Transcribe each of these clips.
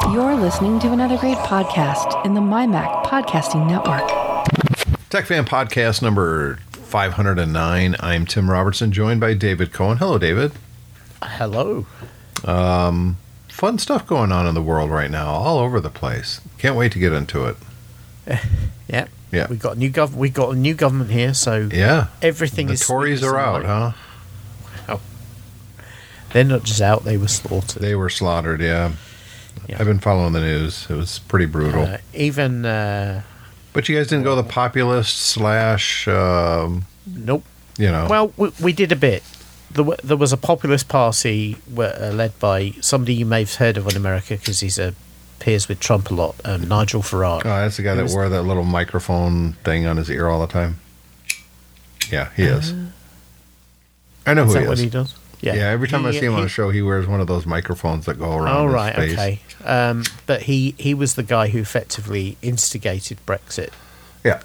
You're listening to another great podcast in the MyMac Podcasting Network. Tech Fan Podcast number 509. I'm Tim Robertson, joined by David Cohen. Hello, David. Hello. Fun stuff going on in the world right now, all over the place. Can't wait to get into it. Yeah. Yeah. We got a new government here, so Yeah. everything The is. Tories are out, huh? Oh. They're not just out; they were slaughtered. They were slaughtered, yeah. Yeah. I've been following the news. It was pretty brutal. But you guys didn't go the populist slash, nope. you know. Well, we did a bit. There was a populist party led by somebody you may have heard of in America because he's appears with Trump a lot, Nigel Farage. Oh, that's the guy that wore that little microphone thing on his ear all the time. Yeah, he is. I know who he is. Is that what he does? Yeah, every time I see him on a show, he wears one of those microphones that go around his face. Okay. But he was the guy who effectively instigated Brexit. Yeah.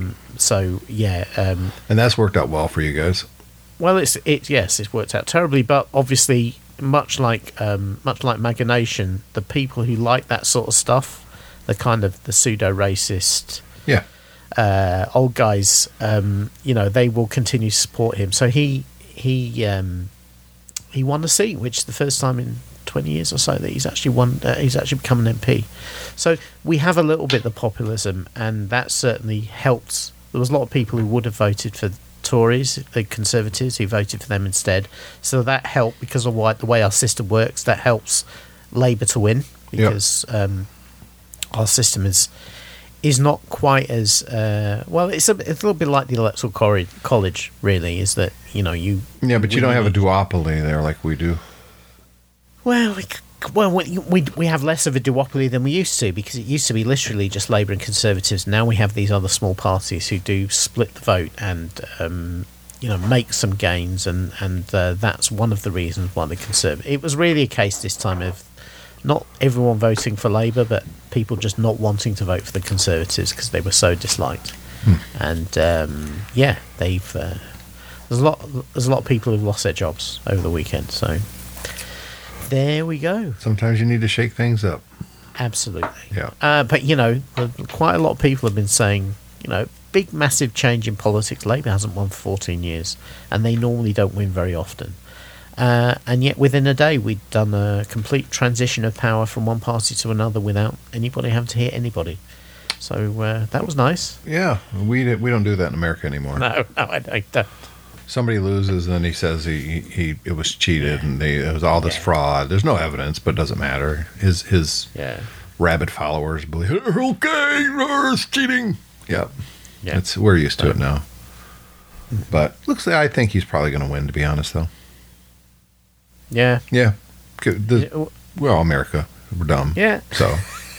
And that's worked out well for you guys. Well, it's worked out terribly, but obviously, much like Maga Nation, the people who like that sort of stuff, the kind of the pseudo-racist, old guys, they will continue to support him. So he won a seat, which is the first time in 20 years or so that he's actually won. He's actually become an MP. So we have a little bit of populism, and that certainly helps. There was a lot of people who would have voted for Tories, the Conservatives, who voted for them instead. So that helped because of the way our system works. That helps Labour to win because our system is not quite as well. It's a little bit like the electoral college, really. Is that you but you don't have a duopoly there like we do. Well, we have less of a duopoly than we used to because it used to be literally just Labour and Conservatives. Now we have these other small parties who do split the vote and make some gains, and that's one of the reasons why the Conservative. It was really a case this time of not everyone voting for Labour, but people just not wanting to vote for the Conservatives because they were so disliked. And they've there's a lot of people who've lost their jobs over the weekend. So there we go. Sometimes you need to shake things up. Absolutely. Yeah. But quite a lot of people have been saying, big massive change in politics. Labour hasn't won for 14 years, and they normally don't win very often. And yet within a day we'd done a complete transition of power from one party to another without anybody having to hit anybody. So that was nice. Yeah, we don't do that in America anymore. No, I don't. Somebody loses and he says it was cheated and it was all this fraud. There's no evidence, but it doesn't matter. His rabid followers believe, okay, it's cheating. Yeah. We're used to it now. But I think he's probably going to win, to be honest, though. Yeah. Yeah. We're all America. We're dumb. Yeah. So.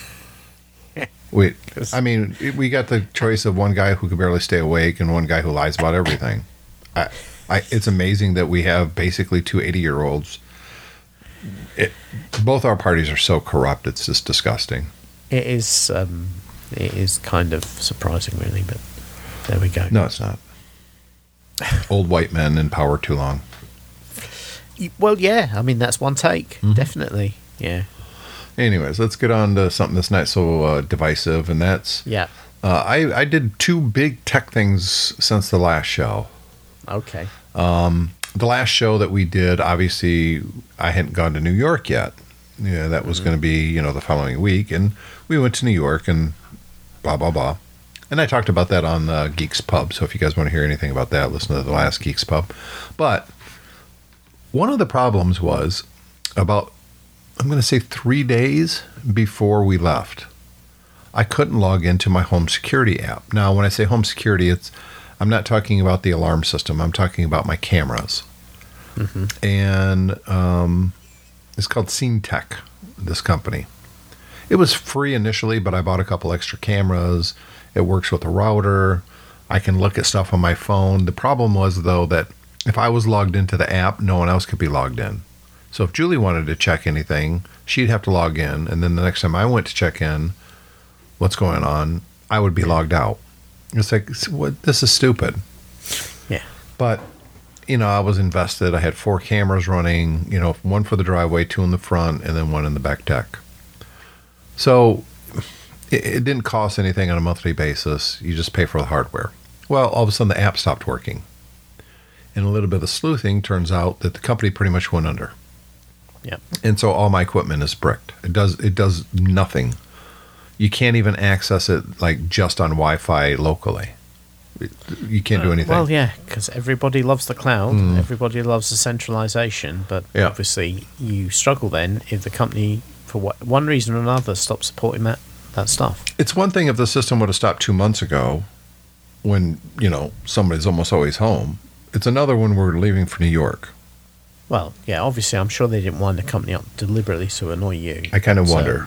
We got the choice of one guy who can barely stay awake and one guy who lies about everything. It's amazing that we have basically two 80-year-olds. Both our parties are so corrupt; it's just disgusting. It is kind of surprising, really, but there we go. No, it's not. Old white men in power too long. Well, yeah. I mean, that's one take, definitely. Yeah. Anyways, let's get on to something that's not so divisive, and that's I did two big tech things since the last show. Okay. The last show that we did, obviously, I hadn't gone to New York yet. Yeah, that was going to be, the following week, and we went to New York and blah, blah, blah. And I talked about that on Geeks Pub, so if you guys want to hear anything about that, listen to the last Geeks Pub. But one of the problems was about, I'm going to say 3 days before we left, I couldn't log into my home security app. Now, when I say home security, I'm not talking about the alarm system. I'm talking about my cameras. And it's called SceneTech, this company. It was free initially, but I bought a couple extra cameras. It works with a router. I can look at stuff on my phone. The problem was, though, that if I was logged into the app, no one else could be logged in. So if Julie wanted to check anything, she'd have to log in. And then the next time I went to check in, what's going on, I would be logged out. It's like, this is stupid. Yeah. But, I was invested. I had 4 cameras running, one for the driveway, 2 in the front, and then 1 in the back deck. So it didn't cost anything on a monthly basis. You just pay for the hardware. Well, all of a sudden the app stopped working. And a little bit of sleuthing turns out that the company pretty much went under. Yep. And so all my equipment is bricked. It does nothing. You can't even access it like just on Wi-Fi locally. You can't do anything. Well, yeah, because everybody loves the cloud. Everybody loves the centralization. But Yeah. obviously you struggle then if the company, for one reason or another, stops supporting that stuff. It's one thing if the system would have stopped 2 months ago when, somebody's almost always home. It's another when we're leaving for New York. Well, yeah, obviously I'm sure they didn't wind the company up deliberately to annoy you. I kind of wonder.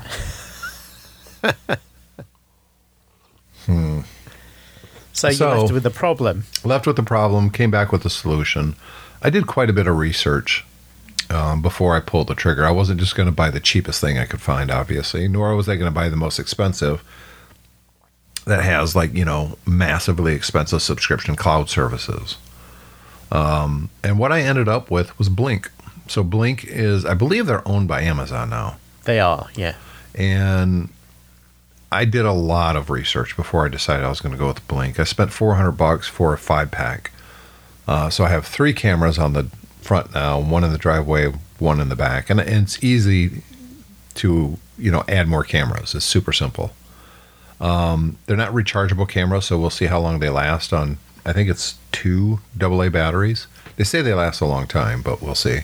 So you're left with the problem. Left with the problem, came back with a solution. I did quite a bit of research before I pulled the trigger. I wasn't just going to buy the cheapest thing I could find, obviously, nor was I going to buy the most expensive that has, massively expensive subscription cloud services. And what I ended up with was Blink. So Blink is, I believe they're owned by Amazon now. They are, yeah. And I did a lot of research before I decided I was going to go with Blink. I spent $400 for a 5-pack. So I have 3 cameras on the front now, 1 in the driveway, 1 in the back. And it's easy to, add more cameras. It's super simple. They're not rechargeable cameras, so we'll see how long they last on, I think it's 2 AA batteries. They say they last a long time, but we'll see.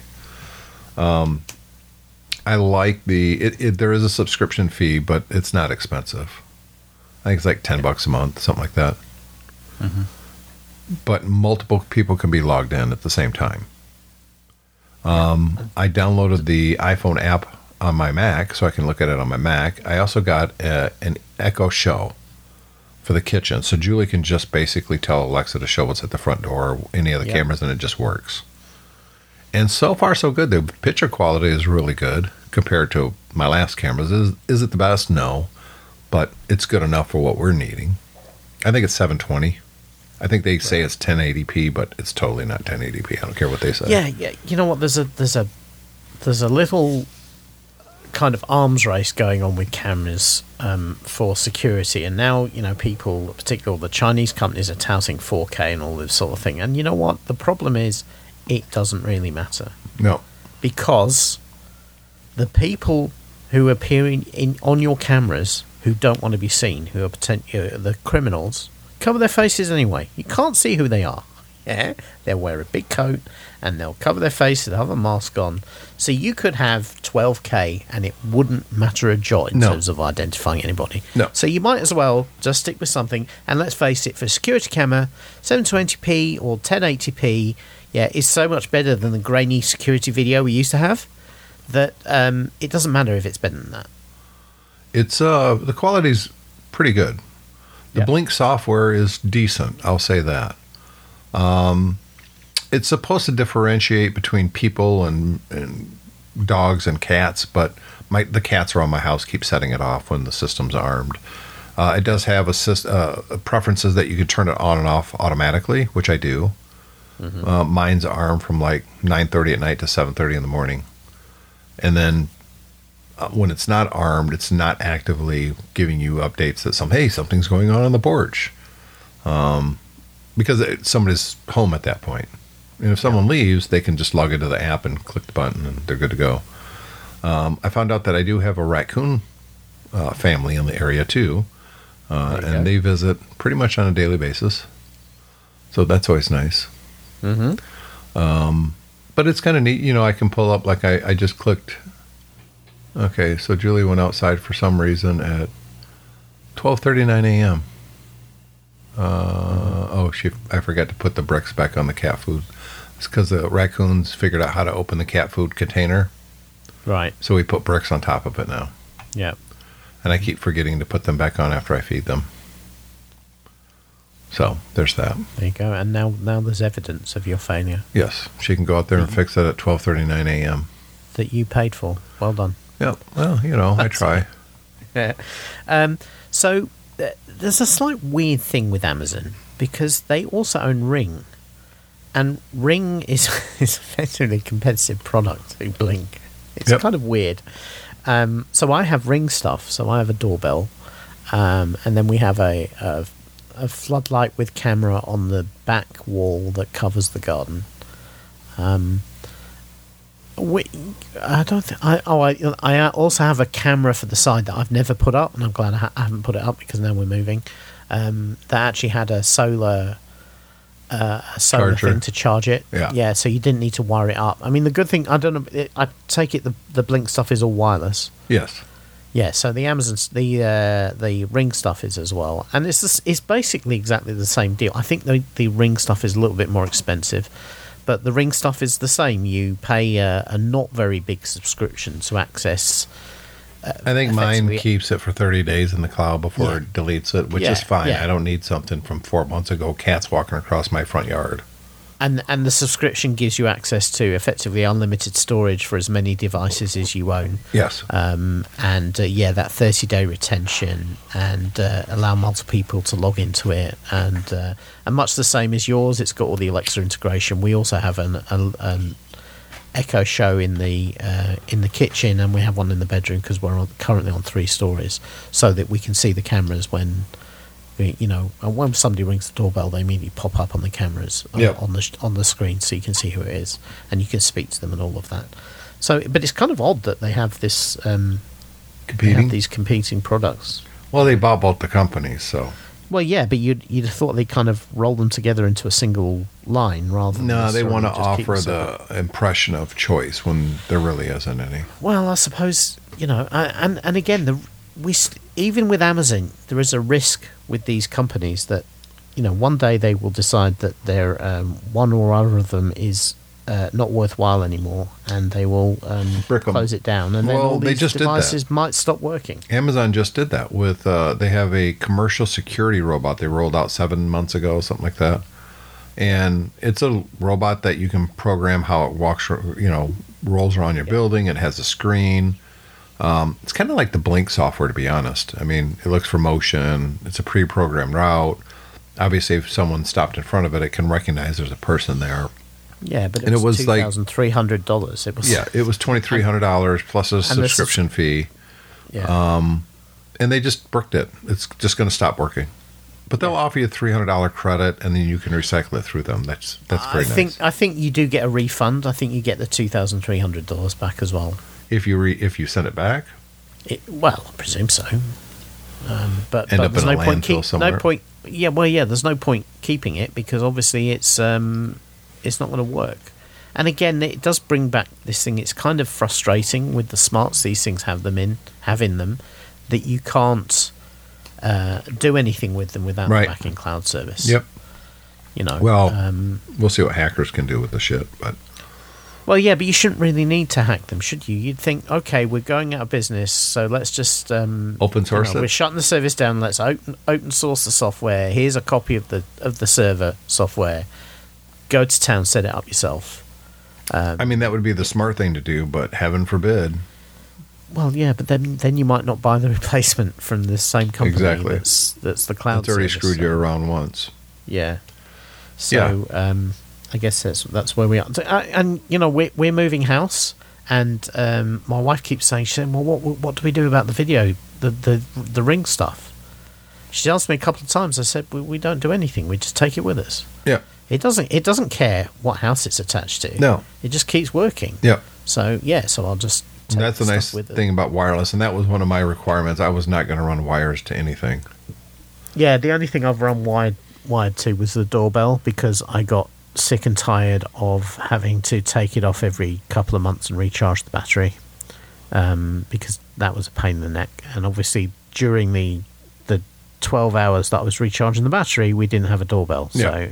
I like there is a subscription fee, but it's not expensive. I think it's like $10 a month, something like that. Mm-hmm. But multiple people can be logged in at the same time. I downloaded the iPhone app on my Mac, so I can look at it on my Mac. I also got an Echo Show for the kitchen, so Julie can just basically tell Alexa to show what's at the front door or any of the cameras, and it just works. And so far, so good. The picture quality is really good compared to my last cameras. Is it the best? No. But it's good enough for what we're needing. I think it's 720. I think they say it's 1080p, but it's totally not 1080p. I don't care what they say. Yeah. You know what? There's a little kind of arms race going on with cameras for security. And now, people, particularly all the Chinese companies, are touting 4K and all this sort of thing. And you know what? The problem is, it doesn't really matter. No. Because the people who appear on your cameras who don't want to be seen, who are the criminals, cover their faces anyway. You can't see who they are. Yeah, they'll wear a big coat and they'll cover their face, they'll have a mask on. So you could have 12K and it wouldn't matter a jot in terms of identifying anybody. No. So you might as well just stick with something. And let's face it, for a security camera, 720p or 1080p, is so much better than the grainy security video we used to have that it doesn't matter if it's better than that. It's the quality's pretty good. The Blink software is decent, I'll say that. It's supposed to differentiate between people and dogs and cats, but the cats around my house keep setting it off when the system's armed. It does have preferences that you can turn it on and off automatically, which I do. Mm-hmm. Mine's armed from like 9:30 at night to 7:30 in the morning. And then when it's not armed, it's not actively giving you updates that something's going on the porch. Because somebody's home at that point. And if someone leaves, they can just log into the app and click the button and they're good to go. I found out that I do have a raccoon family in the area too. And they visit pretty much on a daily basis. So that's always nice. Mm-hmm. But it's kind of neat. I can pull up, like I just clicked. Okay, so Julie went outside for some reason at 12:39 a.m. I forgot to put the bricks back on the cat food. It's because the raccoons figured out how to open the cat food container. Right. So we put bricks on top of it now. Yeah. And I keep forgetting to put them back on after I feed them. So there's that. There you go. And now there's evidence of your failure. Yes. She can go out there and fix it at 12:39 a.m. That you paid for. Well done. Yeah. Well, I try. Yeah. So there's a slight weird thing with Amazon because they also own Ring. And Ring is effectively a competitive product to Blink. It's kind of weird. So I have Ring stuff. So I have a doorbell, and then we have a floodlight with camera on the back wall that covers the garden. I don't think I also have a camera for the side that I've never put up, and I'm glad I haven't put it up because now we're moving. That actually had a solar Charger. thing to charge it. Yeah. So you didn't need to wire it up. I mean, the good thing, I don't know. I take it the Blink stuff is all wireless. Yes. Yeah. So the the Ring stuff is as well, and it's basically exactly the same deal. I think the Ring stuff is a little bit more expensive. But the Ring stuff is the same. You pay a not very big subscription to access. I think mine keeps it for 30 days in the cloud before it deletes it, which is fine. I don't need something from 4 months ago, cats walking across my front yard. And the subscription gives you access to effectively unlimited storage for as many devices as you own. Yes. That 30-day retention and allow multiple people to log into it. And much the same as yours, it's got all the Alexa integration. We also have an Echo Show in the kitchen, and we have one in the bedroom because we're currently on 3 stories, so that we can see the cameras when when somebody rings the doorbell, they immediately pop up on the cameras on the screen, so you can see who it is and you can speak to them and all of that. So, but it's kind of odd that they have this these competing products. Well, they bought both the companies, so. Well, yeah, but you'd have thought they kind of roll them together into a single line rather than. No, they want to offer the impression of choice when there really isn't any. Well, I suppose and again even with Amazon, there is a risk with these companies that one day they will decide that their one or other of them is not worthwhile anymore, and they will close it down, and then all these devices might stop working. Amazon just did that with they have a commercial security robot they rolled out 7 months ago, something like that, and it's a robot that you can program how it walks, rolls around your building. It has a screen. It's kind of like the Blink software, to be honest. I mean, it looks for motion. It's a pre-programmed route. Obviously, if someone stopped in front of it, it can recognize there's a person there. Yeah, but it was $2,300. It was it was $2,300 plus a subscription fee. Yeah. And they just bricked it. It's just going to stop working. But they'll offer you a $300 credit, and then you can recycle it through them. That's pretty nice. I think you do get a refund. I think you get the $2,300 back as well. If you send it back? Well, I presume so. But End up there's in a no point landfill somewhere. No point. Yeah, well, yeah. There's no point keeping it because obviously it's not going to work. And again, it does bring back this thing. It's kind of frustrating with the smarts these things have in them that you can't do anything with them without the backing cloud service. Yep. Well, we'll see what hackers can do with the shit, but. Well, yeah, but you shouldn't really need to hack them, should you? You'd think, okay, we're going out of business, so let's just open source it. We're shutting the service down. Let's open source the software. Here's a copy of the server software. Go to town, set it up yourself. I mean, that would be the smart thing to do, but heaven forbid. Well, yeah, but then you might not buy the replacement from the same company. Exactly. That's the cloud. It's already service, screwed you around once. Yeah. So. Yeah. I guess that's where we are, and we're moving house, and my wife keeps saying, she said, well, what do we do about the video, the Ring stuff? She asked me a couple of times. I said, we don't do anything. We just take it with us. Yeah. It doesn't care what house it's attached to. No. It just keeps working. Yeah. So I'll just. And that's the nice thing about wireless, and that was one of my requirements. I was not going to run wires to anything. Yeah, the only thing I've run wired to was the doorbell because I got sick and tired of having to take it off every couple of months and recharge the battery because that was a pain in the neck. And obviously during the 12 hours that I was recharging the battery, we didn't have a doorbell. So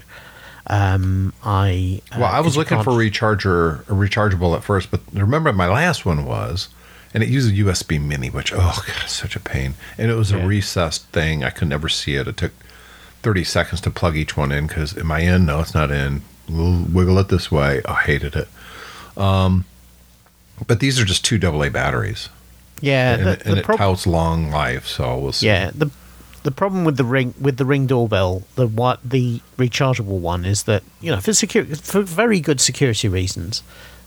I was looking for a rechargeable at first, but remember my last one was, and it used a USB mini, which such a pain. And it was a recessed thing. I could never see it. It took 30 seconds to plug each one in because am I in? No, it's not in. We'll wiggle it this way. I hated it. But these are just 2 AA batteries. Yeah, and it touts long life, so we'll see. Yeah, the problem with the Ring doorbell, the rechargeable one, is that for very good security reasons,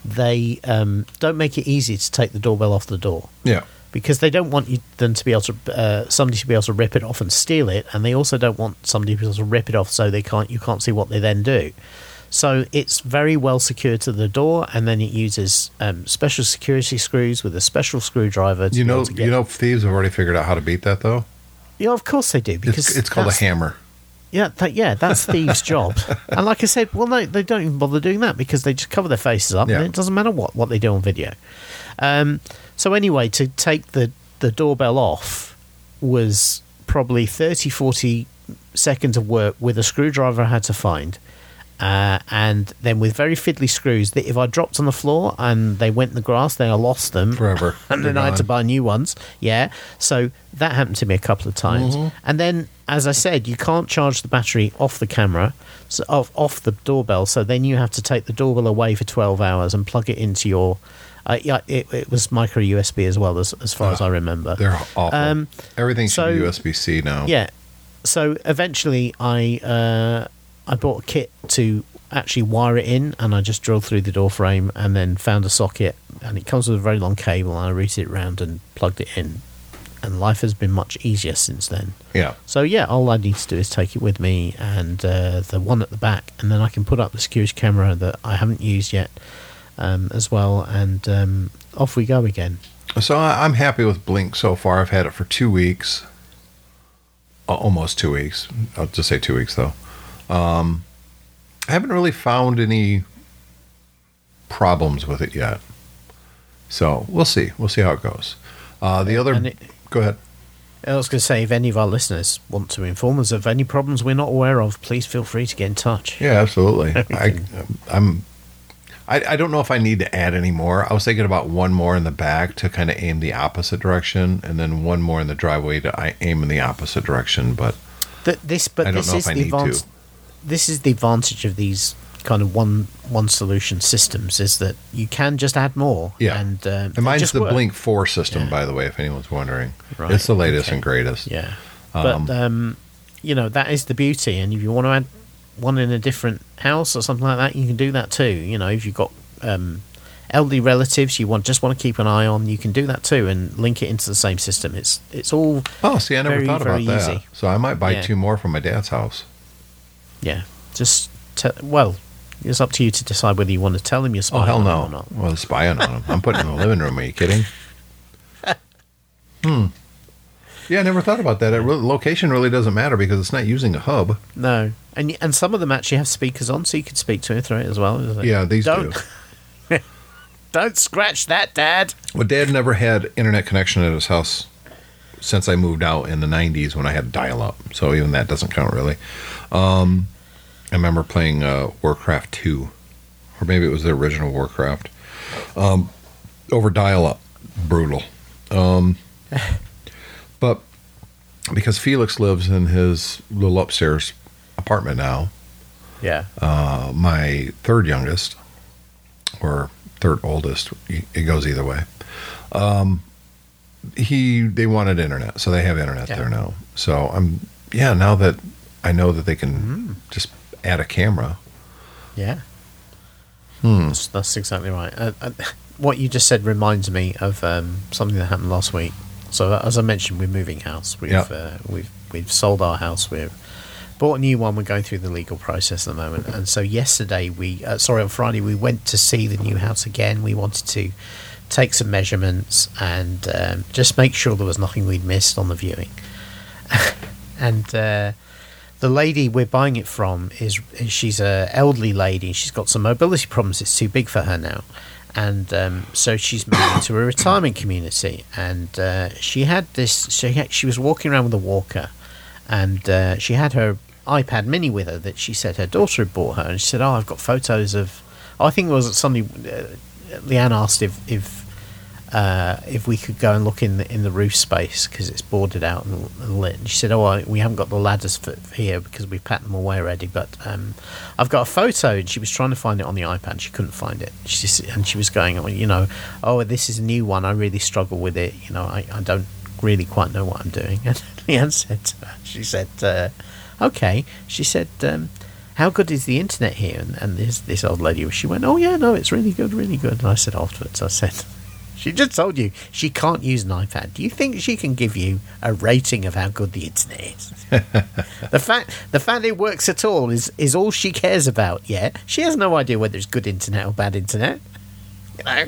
they don't make it easy to take the doorbell off the door. Yeah. Because they don't want them to be able to somebody to be able to rip it off and steal it, and they also don't want somebody to be able to rip it off so you can't see what they then do. So it's very well secured to the door, and then it uses special security screws with a special screwdriver. To You know, thieves have already figured out how to beat that, though. Yeah, of course they do. Because it's called a hammer. Yeah, that's thieves' job. And like I said, well, no, they don't even bother doing that because they just cover their faces up, and it doesn't matter what they do on video. So anyway, to take the doorbell off was probably 30, 40 seconds of work with a screwdriver I had to find. And then with very fiddly screws that if I dropped on the floor and they went in the grass, then I lost them forever. And then I had to buy new ones. Yeah. So that happened to me a couple of times. Mm-hmm. And then, as I said, you can't charge the battery off the camera, so off the doorbell. So then you have to take the doorbell away for 12 hours and plug it into your... it was micro USB as well, as far as I remember. They're awful. Everything should be USB-C now. Yeah. So eventually I bought a kit to actually wire it in, and I just drilled through the door frame and then found a socket, and it comes with a very long cable, and I routed it around and plugged it in, and life has been much easier since then. Yeah. So yeah, all I need to do is take it with me and the one at the back, and then I can put up the security camera that I haven't used yet as well, and off we go again. So I'm happy with Blink so far. I've had it for 2 weeks. Almost 2 weeks. I'll just say 2 weeks, though. I haven't really found any problems with it yet. So we'll see. We'll see how it goes. Go ahead. I was going to say, if any of our listeners want to inform us of any problems we're not aware of, please feel free to get in touch. Yeah, absolutely. I don't know if I need to add any more. I was thinking about one more in the back to kind of aim the opposite direction, and then one more in the driveway to aim in the opposite direction. But this is the advantage of these kind of one solution systems, is that you can just add more. Yeah, and mine's the Blink 4 system, by the way, if anyone's wondering. Right. It's the latest and greatest. Yeah, but that is the beauty. And if you want to add one in a different house or something like that, you can do that too. If you've got elderly relatives you just want to keep an eye on, you can do that too and link it into the same system. It's all I never thought about that. Easy. So I might buy 2 more from my dad's house. Yeah, just it's up to you to decide whether you want to tell him you're spying on him or not. Well, spying on him. I'm putting it in the living room. Are you kidding? Yeah, I never thought about that. Location really doesn't matter because it's not using a hub. No, and some of them actually have speakers on, so you could speak to it through it as well. Yeah, these do. Don't scratch that, Dad. Well, Dad never had internet connection at his house since I moved out in the 90s when I had dial-up, so even that doesn't count really. I remember playing Warcraft 2, or maybe it was the original Warcraft, over dial-up. Brutal. But because Felix lives in his little upstairs apartment now, my third youngest, or third oldest, it goes either way, they wanted internet, so they have internet there now. So now that I know that they can just add a camera. Yeah. That's exactly right. What you just said reminds me of something that happened last week. So as I mentioned, we're moving house. We've sold our house. We've bought a new one. We're going through the legal process at the moment. And so yesterday, on Friday, we went to see the new house again. We wanted to take some measurements and just make sure there was nothing we'd missed on the viewing. And the lady we're buying it from she's an elderly lady. She's got some mobility problems. It's too big for her now. And so she's moved into a retirement community, and she had this. She was walking around with a walker, and she had her iPad Mini with her that she said her daughter had bought her. And she said, "Oh, I've got photos of." I think it was somebody. Leanne asked if we could go and look in the roof space because it's boarded out and lit. And she said, we haven't got the ladders for here because we've packed them away already, but I've got a photo. And she was trying to find it on the iPad. She couldn't find it. She was going, this is a new one. I really struggle with it. I don't really quite know what I'm doing. And Leanne said to her, she said, okay. She said, how good is the internet here? And this old lady, she went, oh yeah, no, it's really good, really good. And I said afterwards, I said, she just told you she can't use an iPad. Do you think she can give you a rating of how good the internet is? the fact it works at all is all she cares about. Yeah, she has no idea whether it's good internet or bad internet. You know,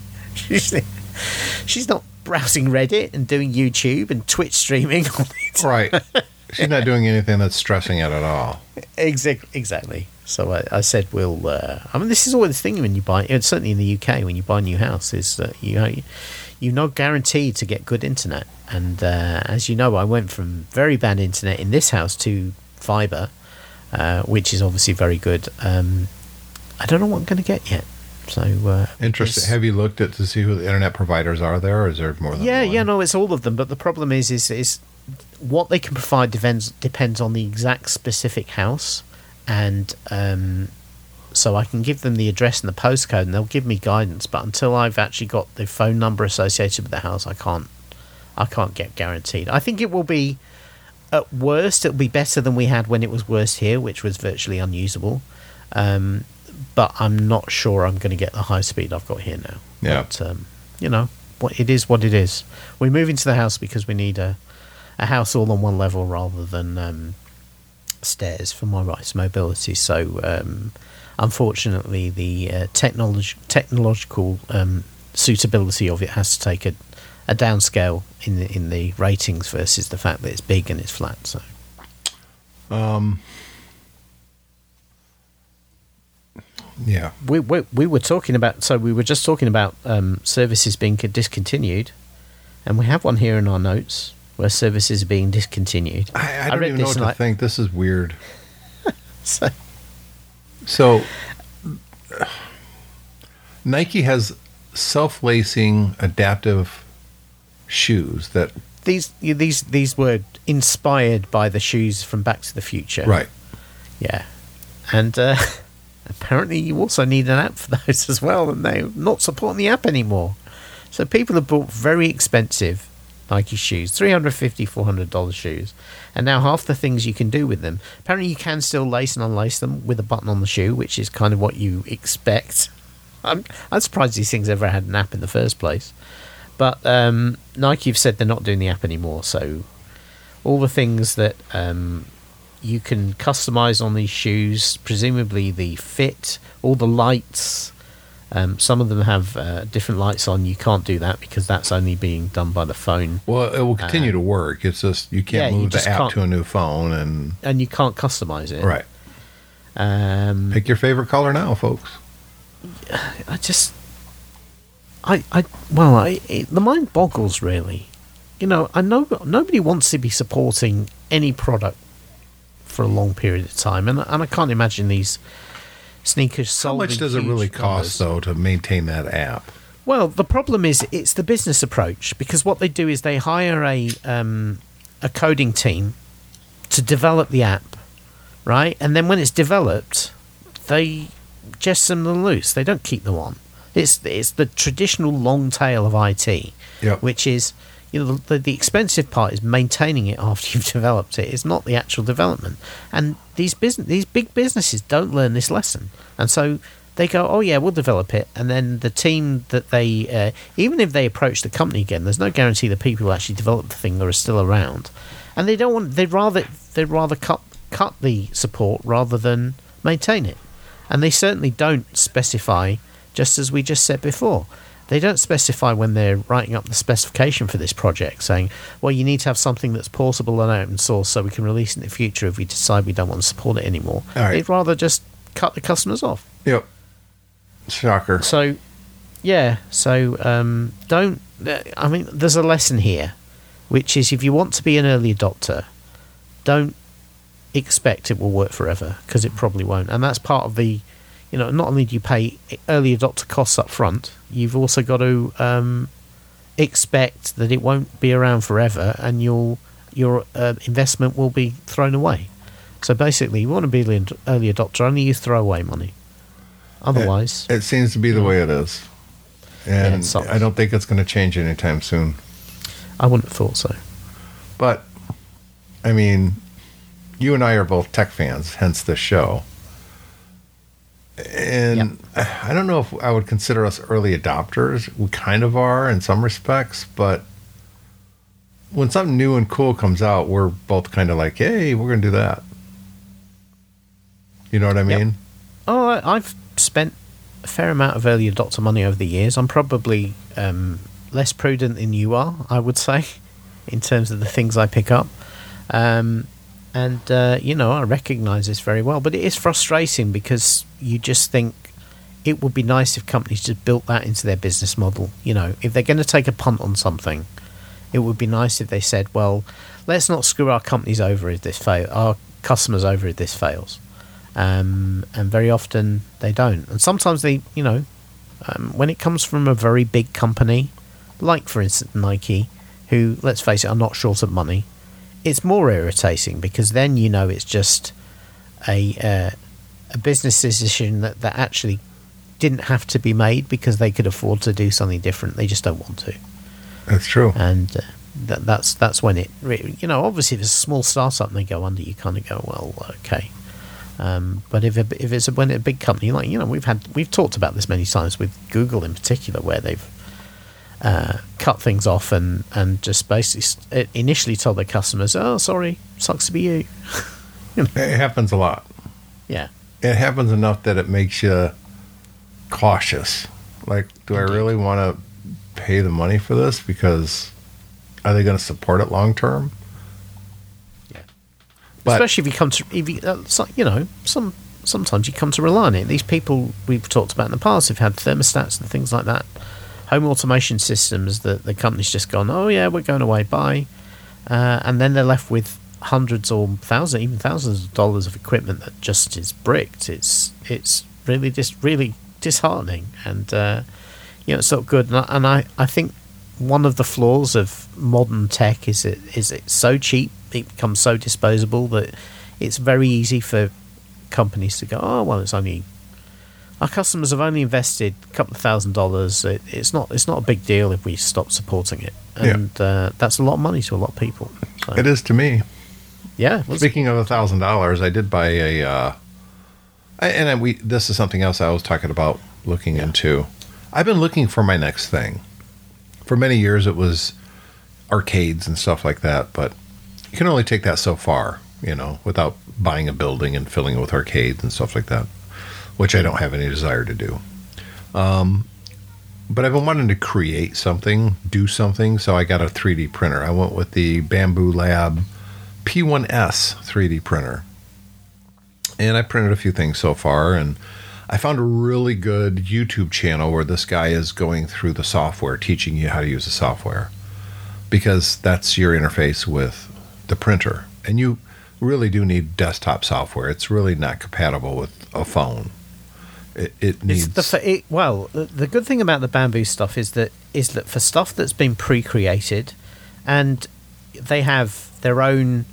she's not browsing Reddit and doing YouTube and Twitch streaming on it. Right. She's not doing anything that's stressing it at all. Exactly. So I said, we'll. I mean, this is always the thing when you buy. Certainly in the UK, when you buy a new house, is that you're not guaranteed to get good internet. And as you know, I went from very bad internet in this house to fibre, which is obviously very good. I don't know what I'm going to get yet. So interesting. Have you looked at to see who the internet providers are there, or is there more than one? Yeah, no, it's all of them. But the problem is what they can provide depends on the exact specific house. And so I can give them the address and the postcode, and they'll give me guidance. But until I've actually got the phone number associated with the house, I can't get guaranteed. I think it will be, at worst, it'll be better than we had when it was worst here, which was virtually unusable. But I'm not sure I'm going to get the high speed I've got here now. Yeah. But it is what it is. We move into the house because we need a house all on one level rather than stairs for my wife's mobility. So unfortunately the technological suitability of it has to take a downscale in the ratings versus the fact that it's big and it's flat. So yeah, we were talking about, so we were just talking about services being discontinued, and we have one here in our notes where services are being discontinued. I don't even know what to think. This is weird. So Nike has self-lacing adaptive shoes that these were inspired by the shoes from Back to the Future. Right. Yeah. And apparently you also need an app for those as well, and they're not supporting the app anymore. So people have bought very expensive Nike shoes, $350, $400 shoes, and now half the things you can do with them. Apparently you can still lace and unlace them with a button on the shoe, which is kind of what you expect. I'm surprised these things ever had an app in the first place. But Nike have said they're not doing the app anymore, so all the things that you can customize on these shoes, presumably the fit, all the lights. Some of them have different lights on. You can't do that because that's only being done by the phone. Well, it will continue to work. It's just you can't move the app to a new phone, and you can't customize it. Right. Pick your favorite color now, folks. The mind boggles, really. You know, I know nobody wants to be supporting any product for a long period of time, and I can't imagine these sneakers sold. How much does it really cost, though, to maintain that app? Well, the problem is it's the business approach, because what they do is they hire a coding team to develop the app, right? And then when it's developed, they just them loose. They don't keep them on. It's the traditional long tail of IT, yep. Which is, you know, the expensive part is maintaining it after you've developed it. It's not the actual development. And these big businesses don't learn this lesson, and so they go, "Oh yeah, we'll develop it." And then the team that they, even if they approach the company again, there's no guarantee the people who actually developed the thing are still around. And they don't want. They'd rather cut the support rather than maintain it. And they certainly don't specify, just as we just said before. They don't specify when they're writing up the specification for this project, saying, well, you need to have something that's portable and open source so we can release it in the future if we decide we don't want to support it anymore. All right. They'd rather just cut the customers off. Yep. Shocker. So, yeah. So, don't... I mean, there's a lesson here, which is if you want to be an early adopter, don't expect it will work forever, because it probably won't. And that's part of the... You know, not only do you pay early adopter costs up front, you've also got to expect that it won't be around forever, and your investment will be thrown away. So basically, you want to be an early adopter, only you throw away money. Otherwise... It seems to be the way it is. And I don't think it's going to change anytime soon. I wouldn't have thought so. But, I mean, you and I are both tech fans, hence this show. And I don't know if I would consider us early adopters. We kind of are in some respects, but when something new and cool comes out, we're both kind of like, hey, we're going to do that. You know what I mean? Oh, I've spent a fair amount of early adopter money over the years. I'm probably less prudent than you are, I would say, in terms of the things I pick up. I recognise this very well, but it is frustrating because you just think it would be nice if companies just built that into their business model. If they're going to take a punt on something, it would be nice if they said, well, let's not screw our companies over if this our customers over if this fails. And very often they don't. And sometimes they, when it comes from a very big company, like, for instance, Nike, who, let's face it, are not short of money, it's more irritating because then it's just a business decision that actually didn't have to be made because they could afford to do something different. They just don't want to. That's true. And that's when it, obviously if it's a small startup and they go under, you kind of go, well, okay. But if it's a big company, like, we've talked about this many times with Google in particular, where they've cut things off and just basically initially told their customers, oh, sorry, sucks to be you. It happens a lot. Yeah. It happens enough that it makes you cautious. Like, do I really want to pay the money for this? Because are they going to support it long term? Yeah. But, especially if you come to, sometimes you come to rely on it. These people we've talked about in the past have had thermostats and things like that. Home automation systems that the company's just gone, oh yeah, we're going away, bye. And then they're left with hundreds or thousands, even thousands of dollars of equipment that just is bricked. It's really just really disheartening, and it's not good. And I think one of the flaws of modern tech is it's so cheap, it becomes so disposable that it's very easy for companies to go, oh well, it's only, our customers have only invested a couple of $1,000s. It's not a big deal if we stop supporting it, and that's a lot of money to a lot of people. So. It is to me. Yeah. Speaking of $1,000, I did buy this is something else I was talking about looking into. I've been looking for my next thing. For many years, it was arcades and stuff like that, but you can only take that so far, without buying a building and filling it with arcades and stuff like that, which I don't have any desire to do. But I've been wanting to create something, do something, so I got a 3D printer. I went with the Bamboo Lab P1S 3D printer. And I printed a few things so far, and I found a really good YouTube channel where this guy is going through the software, teaching you how to use the software, because that's your interface with the printer. And you really do need desktop software. It's really not compatible with a phone. It needs... the good thing about the Bamboo stuff is that for stuff that's been pre-created, and they have their own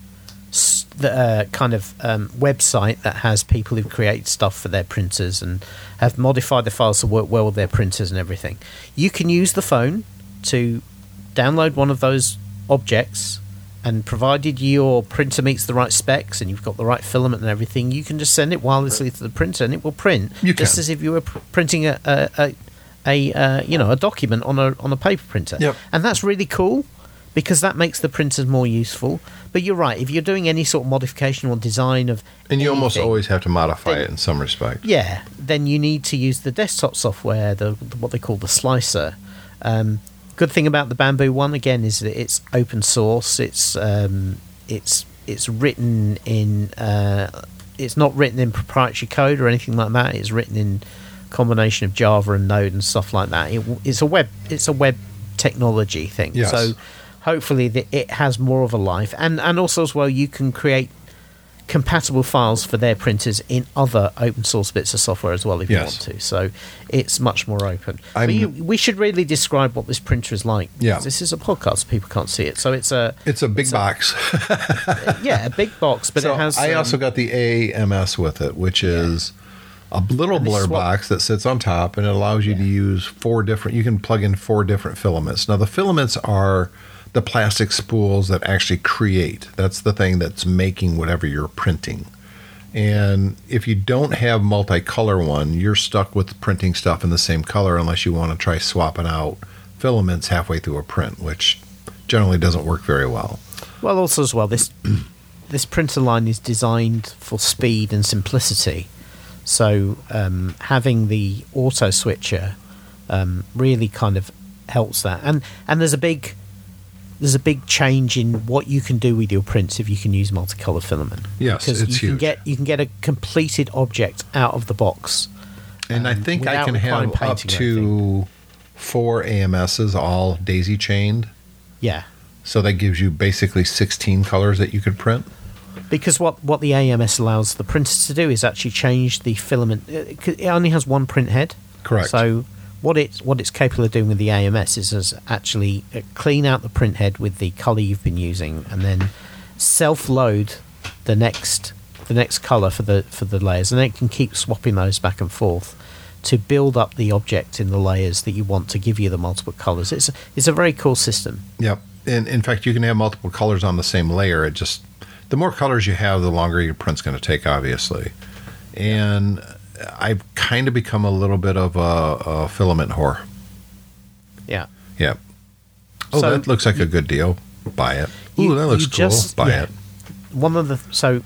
website that has people who create stuff for their printers and have modified the files to work well with their printers and everything. You can use the phone to download one of those objects, and provided your printer meets the right specs and you've got the right filament and everything, you can just send it wirelessly to the printer and it will print just as if you were printing a document on a paper printer. Yep. And that's really cool, because that makes the printers more useful. But you're right, if you're doing any sort of modification or design of And you anything, almost always have to modify it in some respect. Yeah, then you need to use the desktop software, what they call the slicer. Good thing about the Bamboo one, again, is that it's open source. It's written in... it's not written in proprietary code or anything like that. It's written in combination of Java and Node and stuff like that. It's a web technology thing. Yes. So hopefully it has more of a life, and also as well, you can create compatible files for their printers in other open source bits of software as well if you want to. So it's much more open. But we should really describe what this printer is like. Yeah. This is a podcast, so people can't see it. So it's a big box. a big box, but so it has... I also got the AMS with it, which is a little blur box that sits on top, and it allows you to use you can plug in 4 different filaments. Now, the filaments are the plastic spools that actually create. That's the thing that's making whatever you're printing. And if you don't have multicolor one, you're stuck with printing stuff in the same color unless you want to try swapping out filaments halfway through a print, which generally doesn't work very well. Well, also as well, this printer line is designed for speed and simplicity. So having the auto switcher really kind of helps that. And there's a big change in what you can do with your prints if you can use multicolor filament. Yes, because it's huge. You can get a completed object out of the box. And I think I can have up to 4 AMSs all daisy chained. Yeah. So that gives you basically 16 colors that you could print. Because what the AMS allows the printer to do is actually change the filament. It only has one print head. Correct. So what it's capable of doing with the AMS is actually clean out the print head with the color you've been using, and then self-load the next color for the layers, and then it can keep swapping those back and forth to build up the object in the layers that you want to give you the multiple colors. It's a very cool system. Yep. And in fact, you can have multiple colors on the same layer. It just, the more colors you have, the longer your print's going to take, obviously. And I've kind of become a little bit of a filament whore. Yeah. Yeah. Oh, so, that looks like a good deal. Buy it. Ooh, that looks cool. Buy it. One of the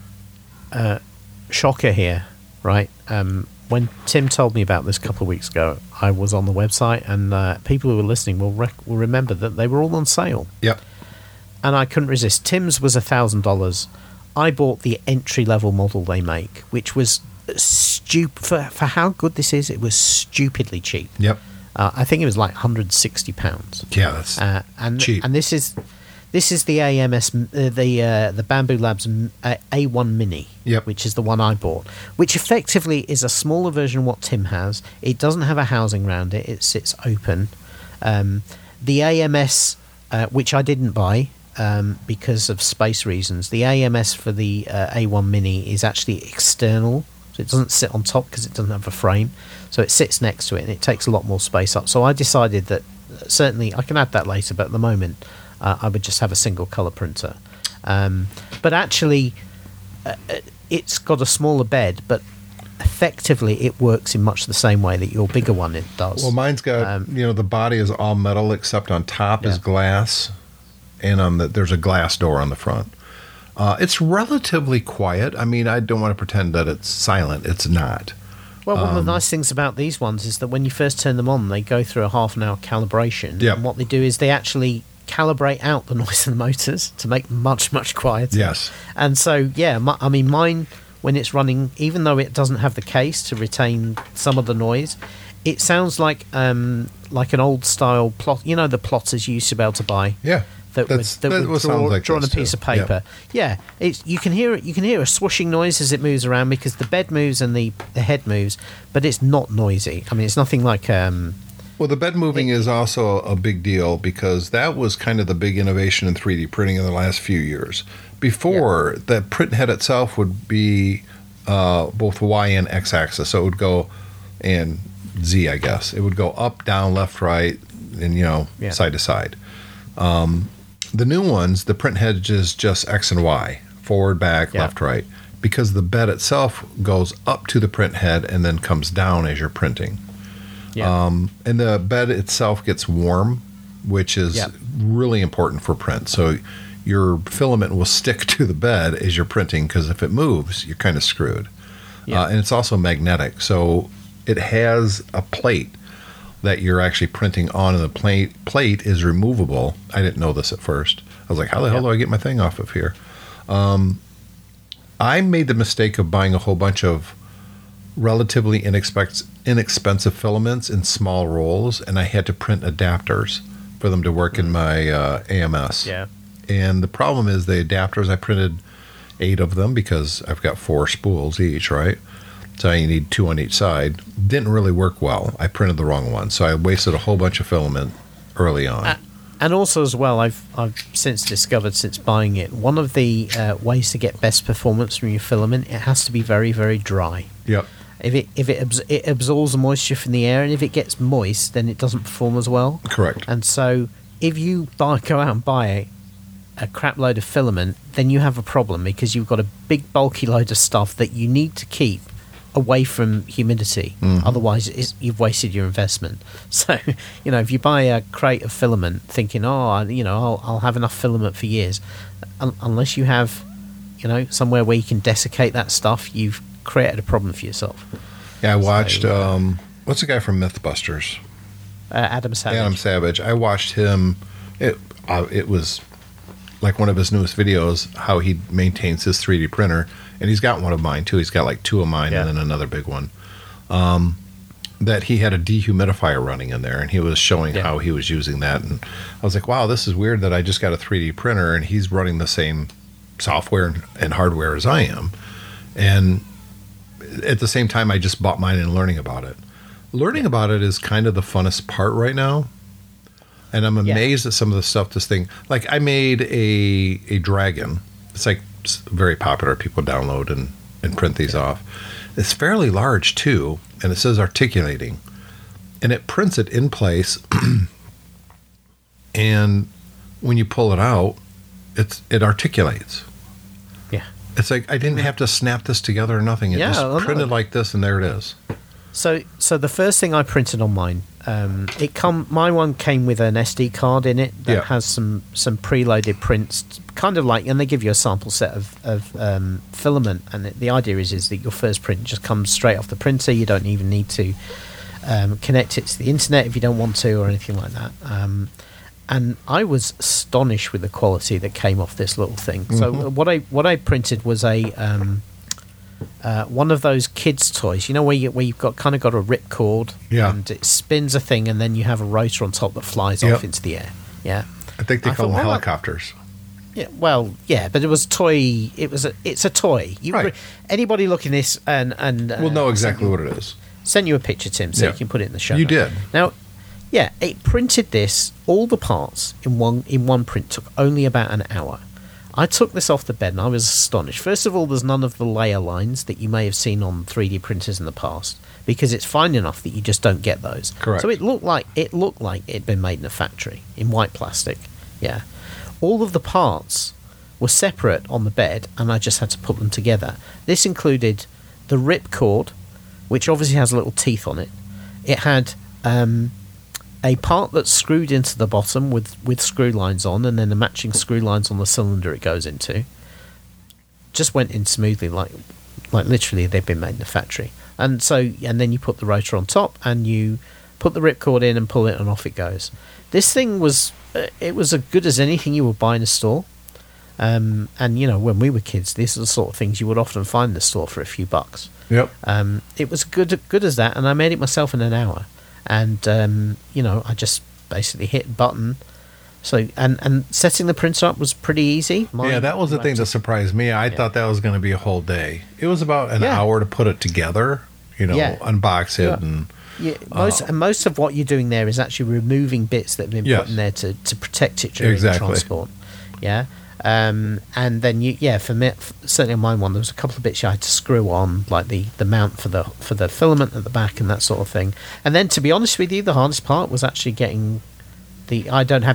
shocker here, right? When Tim told me about this a couple of weeks ago, I was on the website, and people who were listening will remember that they were all on sale. Yep. And I couldn't resist. Tim's was $1,000. I bought the entry-level model they make, which was for how good this is. It was stupidly cheap. Yep. I think it was like £160. Yeah, that's cheap. And this is the AMS, the Bamboo Labs A1 Mini, yep, which is the one I bought, which effectively is a smaller version of what Tim has. It doesn't have a housing around it. It sits open. The AMS, which I didn't buy because of space reasons, the AMS for the A1 Mini is actually external. So it doesn't sit on top because it doesn't have a frame. So it sits next to it, and it takes a lot more space up. So I decided that certainly I can add that later, but at the moment I would just have a single color printer. But actually it's got a smaller bed, but effectively it works in much the same way that your bigger one does. Well, mine's got, the body is all metal except on top is glass, and there's a glass door on the front. It's relatively quiet. I mean, I don't want to pretend that it's silent. It's not. Well, one of the nice things about these ones is that when you first turn them on, they go through a half an hour calibration. Yep. And what they do is they actually calibrate out the noise of the motors to make them much, much quieter. Yes. And so, mine, when it's running, even though it doesn't have the case to retain some of the noise, it sounds like an old style plot. You know, the plotters you used to be able to buy. Yeah. That would draw on a piece of paper. Yeah, you can hear it. You can hear a swooshing noise as it moves around because the bed moves and the head moves, but it's not noisy. I mean, it's nothing like. Well, the bed moving is also a big deal because that was kind of the big innovation in 3D printing in the last few years. Before, the print head itself would be both Y and X axis, so it would go, and Z, I guess. It would go up, down, left, right, and side to side. The new ones, the print head is just X and Y, forward, back, left, right, because the bed itself goes up to the print head and then comes down as you're printing. Yeah. And the bed itself gets warm, which is really important for print. So your filament will stick to the bed as you're printing, because if it moves, you're kind of screwed. Yeah. And it's also magnetic. So it has a plate that you're actually printing on, and the plate is removable. I didn't know this at first. I was like, how the hell do I get my thing off of here? I made the mistake of buying a whole bunch of relatively inexpensive filaments in small rolls, and I had to print adapters for them to work in my AMS. Yeah. And the problem is the adapters, I printed 8 of them because I've got 4 spools each, right? So you need 2 on each side. Didn't really work well. I printed the wrong one, so I wasted a whole bunch of filament early on. And also as well, I've since discovered, since buying it, one of the ways to get best performance from your filament, it has to be very, very dry. Yep. If it absorbs the moisture from the air, and if it gets moist, then it doesn't perform as well. Correct. And so if you go out and buy a crap load of filament, then you have a problem because you've got a big bulky load of stuff that you need to keep away from humidity. Otherwise, you've wasted your investment. So, if you buy a crate of filament thinking, I'll have enough filament for years, unless you have, somewhere where you can desiccate that stuff, you've created a problem for yourself. Yeah, I watched, what's the guy from Mythbusters? Adam Savage. Adam Savage. I watched him. It was like one of his newest videos, how he maintains his 3D printer. And he's got one of mine, too. He's got like two of mine and then another big one. That he had a dehumidifier running in there, and he was showing how he was using that. And I was like, wow, this is weird that I just got a 3D printer, and he's running the same software and hardware as I am. And at the same time, I just bought mine and learning about it. Learning about it is kind of the funnest part right now. And I'm amazed at some of the stuff this thing... Like, I made a dragon. It's like very popular. People download and print these off. It's fairly large, too. And it says articulating. And it prints it in place. And when you pull it out, it articulates. Yeah. It's like I didn't have to snap this together or nothing. It just printed like this, and there it is. So the first thing I printed on mine, my one came with an SD card in it that has some preloaded prints, kind of like, and they give you a sample set of filament, and the idea is that your first print just comes straight off the printer. You don't even need to connect it to the internet if you don't want to or anything like that. And I was astonished with the quality that came off this little thing. So what I printed was one of those kids' toys, where you've got a ripcord, and it spins a thing, and then you have a rotor on top that flies off into the air. Yeah, I think they call them helicopters. Yeah, well, yeah, but it was toy. It's a toy. Anybody looking this and will know exactly what it is. Send you a picture, Tim, so you can put it in the show. You notes. did Now. Yeah, it printed this. All the parts in one print took only about an hour. I took this off the bed and I was astonished. First of all, there's none of the layer lines that you may have seen on 3D printers in the past, because it's fine enough that you just don't get those. Correct. So it looked like it'd been made in a factory in white plastic. Yeah, all of the parts were separate on the bed, and I just had to put them together. This included the ripcord, which obviously has little teeth on it. It had a part that's screwed into the bottom with screw lines on, and then the matching screw lines on the cylinder it goes into. Just went in smoothly, like literally they've been made in the factory. And then you put the rotor on top, and you put the ripcord in and pull it, and off it goes. This thing was as good as anything you would buy in a store. And when we were kids, these are the sort of things you would often find in the store for a few bucks. Yep. It was good as that, and I made it myself in an hour. And I just basically hit a button. So and setting the printer up was pretty easy. That was the thing that surprised me. I thought that was going to be a whole day. It was about an hour to put it together. Unbox it and most of what you're doing there is actually removing bits that have been put in there to protect it during transport. Yeah. And then for me, certainly on my one, there was a couple of bits you had to screw on, like the mount for the filament at the back and that sort of thing. And then, to be honest with you, the hardest part was actually getting because I don't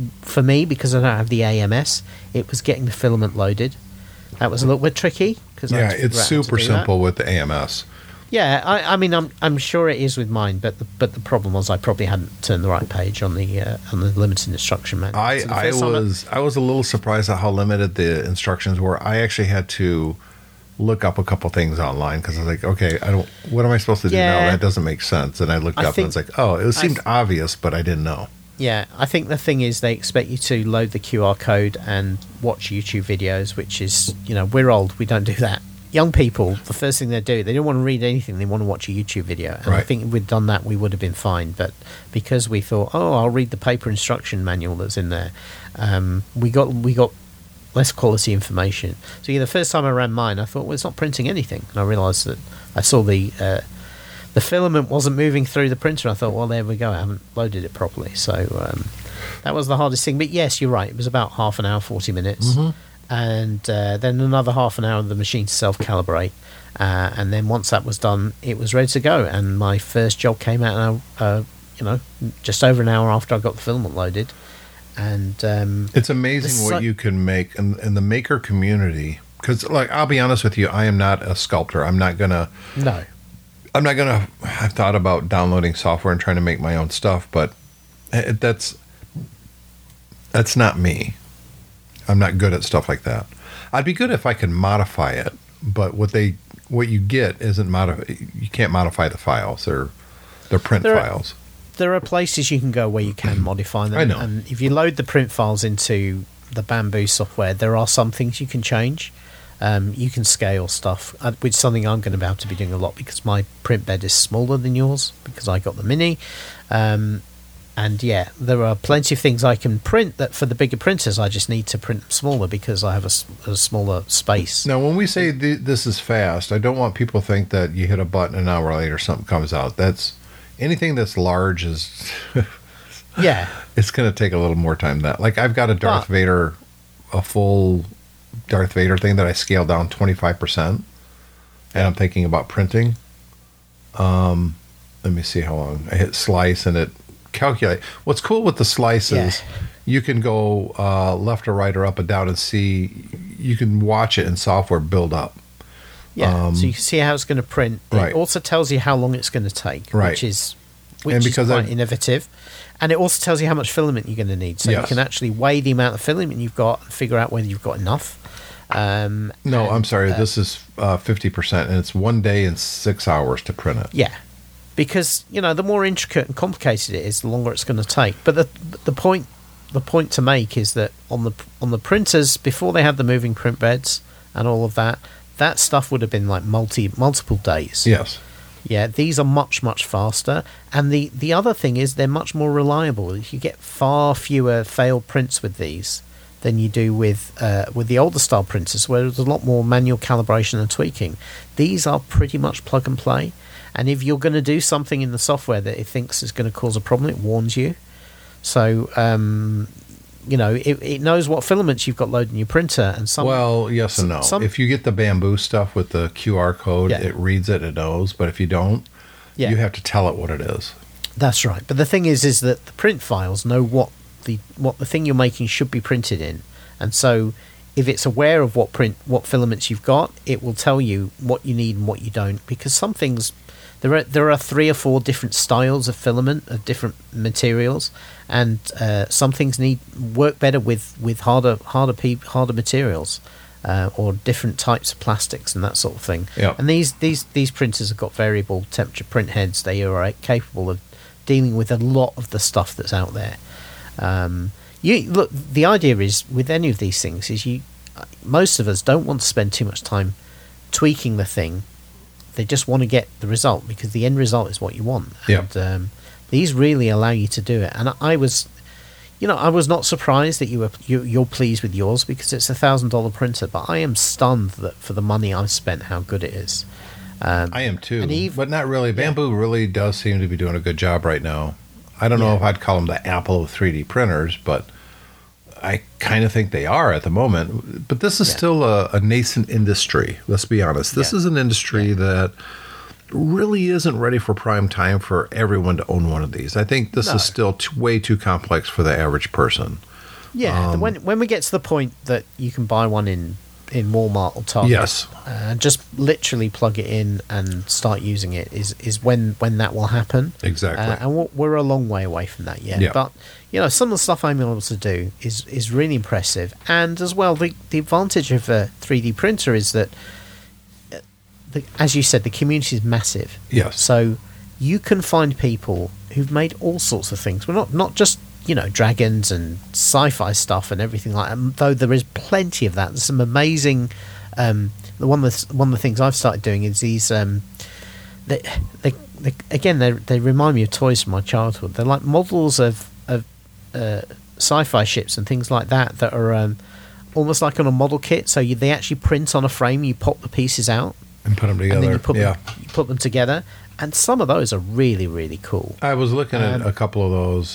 have the AMS. It was getting the filament loaded. That was a little bit tricky it's super simple with the AMS. Yeah, I mean, I'm sure it is with mine, but the problem was I probably hadn't turned the right page on the limited instruction manual. I was a little surprised at how limited the instructions were. I actually had to look up a couple things online because I was like, okay, what am I supposed to do now? That doesn't make sense. And I looked up and it's like, it seemed obvious, but I didn't know. Yeah, I think the thing is they expect you to load the QR code and watch YouTube videos, which is, we're old, we don't do that. Young people, the first thing they do, they don't want to read anything, they want to watch a YouTube video. And I think if we'd done that, we would have been fine. But because we thought, I'll read the paper instruction manual that's in there, we got less quality information. So the first time I ran mine, I thought, it's not printing anything. And I realised that I saw the filament wasn't moving through the printer. I thought, there we go, I haven't loaded it properly. So that was the hardest thing. But yes, you're right, it was about half an hour, 40 minutes. Mm-hmm. And then another half an hour of the machine to self-calibrate. And then once that was done, it was ready to go. And my first job came out, just over an hour after I got the filament loaded. And it's amazing what you can make in the maker community. Because, like, I'll be honest with you, I am not a sculptor. I'm not gonna. No. I've thought about downloading software and trying to make my own stuff, but that's not me. I'm not good at stuff like that. I'd be good if I could modify it, but what you get isn't you can't modify the files. They're print files. There are places you can go where you can modify them. I know. And if you load the print files into the Bamboo software, there are some things you can change. You can scale stuff, which is something I'm going to be able to be doing a lot because my print bed is smaller than yours because I got the mini. And yeah, there are plenty of things I can print that for the bigger printers, I just need to print them smaller because I have a smaller space. Now, when we say this is fast, I don't want people to think that you hit a button an hour later something comes out. That's anything that's large is yeah, it's going to take a little more than that. Like I've got a full Darth Vader thing that I scaled down 25%, and I'm thinking about printing. Let me see how long I hit slice and it calculate. What's cool with the slice is you can go left or right or up and down and see. You can watch it in software build up. Yeah, so you can see how it's going to print. Right. It also tells you how long it's going to take, right. which is quite innovative. And it also tells you how much filament you're going to need. So you can actually weigh the amount of filament you've got and figure out whether you've got enough. I'm sorry. This is 50%, and it's 1 day and 6 hours to print it. Yeah, because the more intricate and complicated it is, the longer it's going to take. But the point to make is that on the printers before they had the moving print beds and all of that stuff would have been like multiple days. Yes. Yeah, these are much, much faster. And the other thing is they're much more reliable. You get far fewer failed prints with these than you do with the older style printers, where there's a lot more manual calibration and tweaking. These are pretty much plug and play. And if you're going to do something in the software that it thinks is going to cause a problem, it warns you. So, it knows what filaments you've got loaded in your printer. And yes and no. If you get the Bamboo stuff with the QR code, it reads it, it knows. But if you don't, you have to tell it what it is. That's right. But the thing is that the print files know what the thing you're making should be printed in. And so if it's aware of what filaments you've got, it will tell you what you need and what you don't. Because some things... There are 3 or 4 different styles of filament of different materials, and some things work better with harder materials or different types of plastics and that sort of thing. Yep. And these printers have got variable temperature print heads. They are capable of dealing with a lot of the stuff that's out there. The idea is with any of these things is most of us don't want to spend too much time tweaking the thing. They just want to get the result because the end result is what you want. Yeah. And these really allow you to do it. And I was not surprised that you're pleased with yours because it's $1,000 printer. But I am stunned that for the money I've spent, how good it is. I am too, but not really. Bamboo really does seem to be doing a good job right now. I don't know if I'd call them the Apple of 3D printers, but I kind of think they are at the moment. But this is still a nascent industry, let's be honest. This is an industry that really isn't ready for prime time for everyone to own one of these. I think this is still way too complex for the average person. Yeah, when we get to the point that you can buy one in Walmart or Target, and just literally plug it in and start using it is when that will happen. Exactly. And we're a long way away from that yet. Yeah. But some of the stuff I'm able to do is really impressive. And as well, the advantage of a 3D printer is that, as you said, the community is massive. Yes. So you can find people who've made all sorts of things. We're not just dragons and sci-fi stuff and everything like that, though there is plenty of that. There's some amazing one of the things I've started doing is these they remind me of toys from my childhood. They're like models of sci-fi ships and things like that are almost like on a model kit, so they actually print on a frame, you pop the pieces out and put them together, and then you put them together. And some of those are really, really cool. I was looking at a couple of those.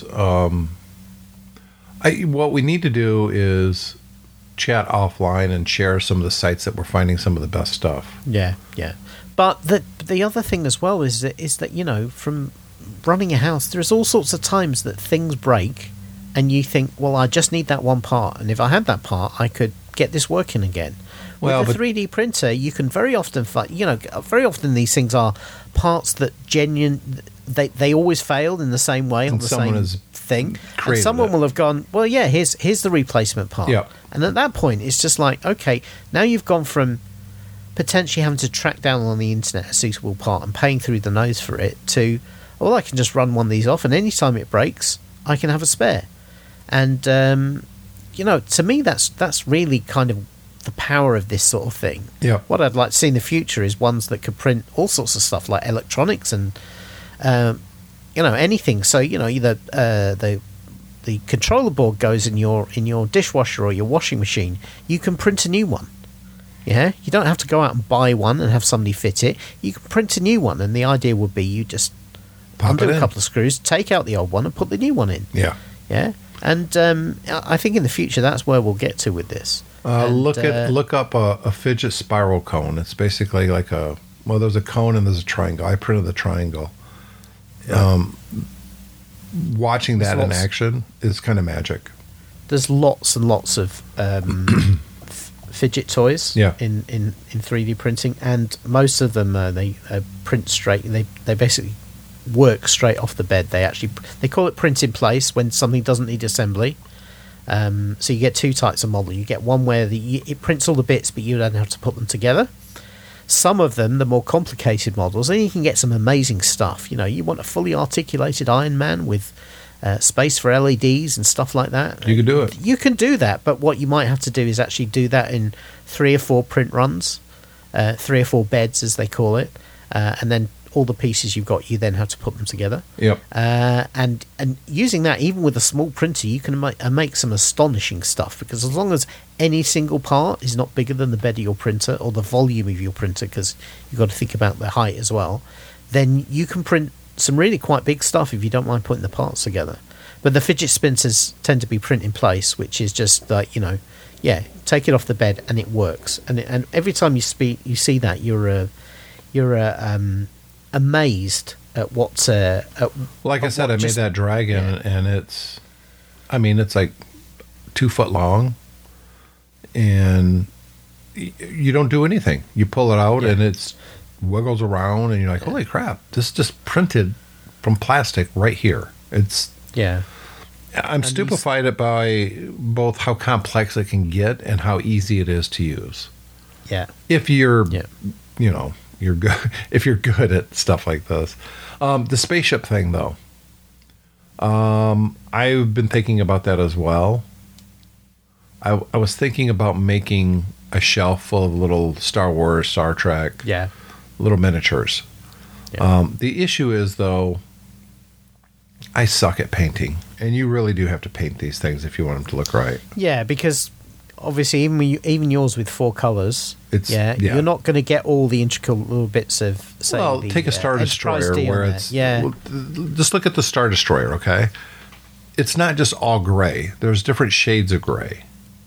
What we need to do is chat offline and share some of the sites that we're finding some of the best stuff. Yeah. But the other thing as well is that from running a house, there's all sorts of times that things break and you think, well, I just need that one part, and if I had that part, I could get this working again. Well, With a 3D printer, you can very often very often these things are parts that they always failed in the same way on the same thing. And someone will have gone, well, yeah, here's the replacement part. Yep. And at that point, it's just like, okay, now you've gone from potentially having to track down on the internet a suitable part and paying through the nose for it to, well, I can just run one of these off, and anytime it breaks, I can have a spare. And to me, that's really kind of the power of this sort of thing. Yeah. What I'd like to see in the future is ones that could print all sorts of stuff like electronics and anything. So either the controller board goes in your dishwasher or your washing machine, you can print a new one. Yeah, you don't have to go out and buy one and have somebody fit it. You can print a new one, and the idea would be you just undo a couple of screws, take out the old one, and put the new one in. Yeah. Yeah. And I think in the future that's where we'll get to with this. Look up a fidget spiral cone. It's basically like there's a cone and there's a triangle. I printed the triangle. Watching that in action is kind of magic. There's lots and lots of fidget toys in 3D printing, and most of them they print straight. They basically work straight off the bed. They call it print in place when something doesn't need assembly. So you get two types of model. You get one where it prints all the bits, but you don't have to put them together. Some of them, the more complicated models, then you can get some amazing stuff. You want a fully articulated Iron Man with space for LEDs and stuff like that. You can do it. You can do that, but what you might have to do is actually do that in 3 or 4 print runs, 3 or 4 beds as they call it, and then all the pieces you've got, you then have to put them together. Yep. And using that, even with a small printer, you can make some astonishing stuff, because as long as any single part is not bigger than the bed of your printer or the volume of your printer, because you've got to think about the height as well, then you can print some really quite big stuff if you don't mind putting the parts together. But the fidget spinners tend to be print in place, which is just like, take it off the bed and it works. And every time you see that, you're amazed at what. Like I said, I made that dragon, and it's like 2 foot long, and you don't do anything. You pull it out, and it's wiggles around, and you're like, holy crap, this is just printed from plastic right here. I'm stupefied by both how complex it can get and how easy it is to use. Yeah. If you're, you're good. If you're good at stuff like this, the spaceship thing, though, I've been thinking about that as well. I was thinking about making a shelf full of little Star Wars, Star Trek, little miniatures. Yeah. The issue is, though, I suck at painting, and you really do have to paint these things if you want them to look right. Yeah, because obviously, even yours with 4 colors, you're not going to get all the intricate little bits of. Say, take a Star Destroyer where it's just look at the Star Destroyer. Okay, it's not just all gray. There's different shades of gray.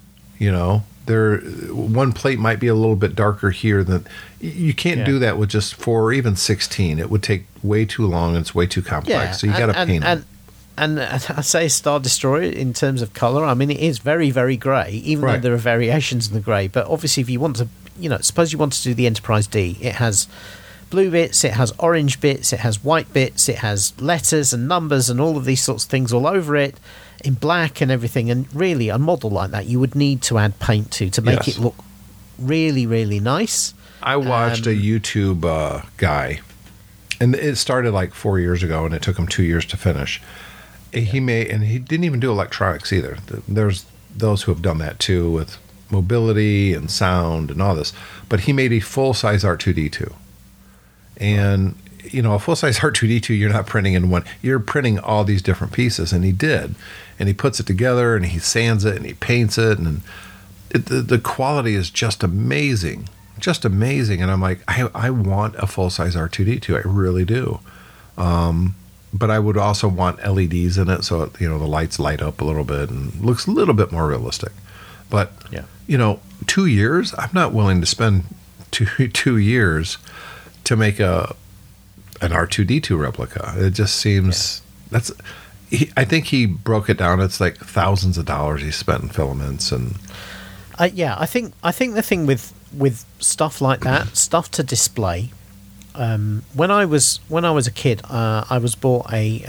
One plate might be a little bit darker here than you can't do that with just 4 or even 16. It would take way too long, and it's way too complex. So you got to paint them. And I say Star Destroyer in terms of colour, it is very, very grey, even though there are variations in the grey. But obviously, if you want to, suppose you want to do the Enterprise D, it has blue bits, it has orange bits, it has white bits, it has letters and numbers and all of these sorts of things all over it in black and everything. And really, a model like that, you would need to add paint to make it look really, really nice. I watched a YouTube guy, and it started like 4 years ago, and it took him 2 years to finish. He didn't even do electronics either. There's those who have done that too with mobility and sound and all this. But he made a full-size R2-D2. And, a full-size R2-D2, you're not printing in one. You're printing all these different pieces, and he did. And he puts it together, and he sands it, and he paints it, and the quality is just amazing. Just amazing. And I'm like, I want a full-size R2-D2. I really do. But I would also want LEDs in it, so the lights light up a little bit and looks a little bit more realistic. But 2 years, I'm not willing to spend 2 years to make an R2-D2 replica. It just seems that's I think he broke it down. It's like thousands of dollars he spent in filaments and. Yeah, I think the thing with stuff like that, stuff to display. When I was a kid, I was bought a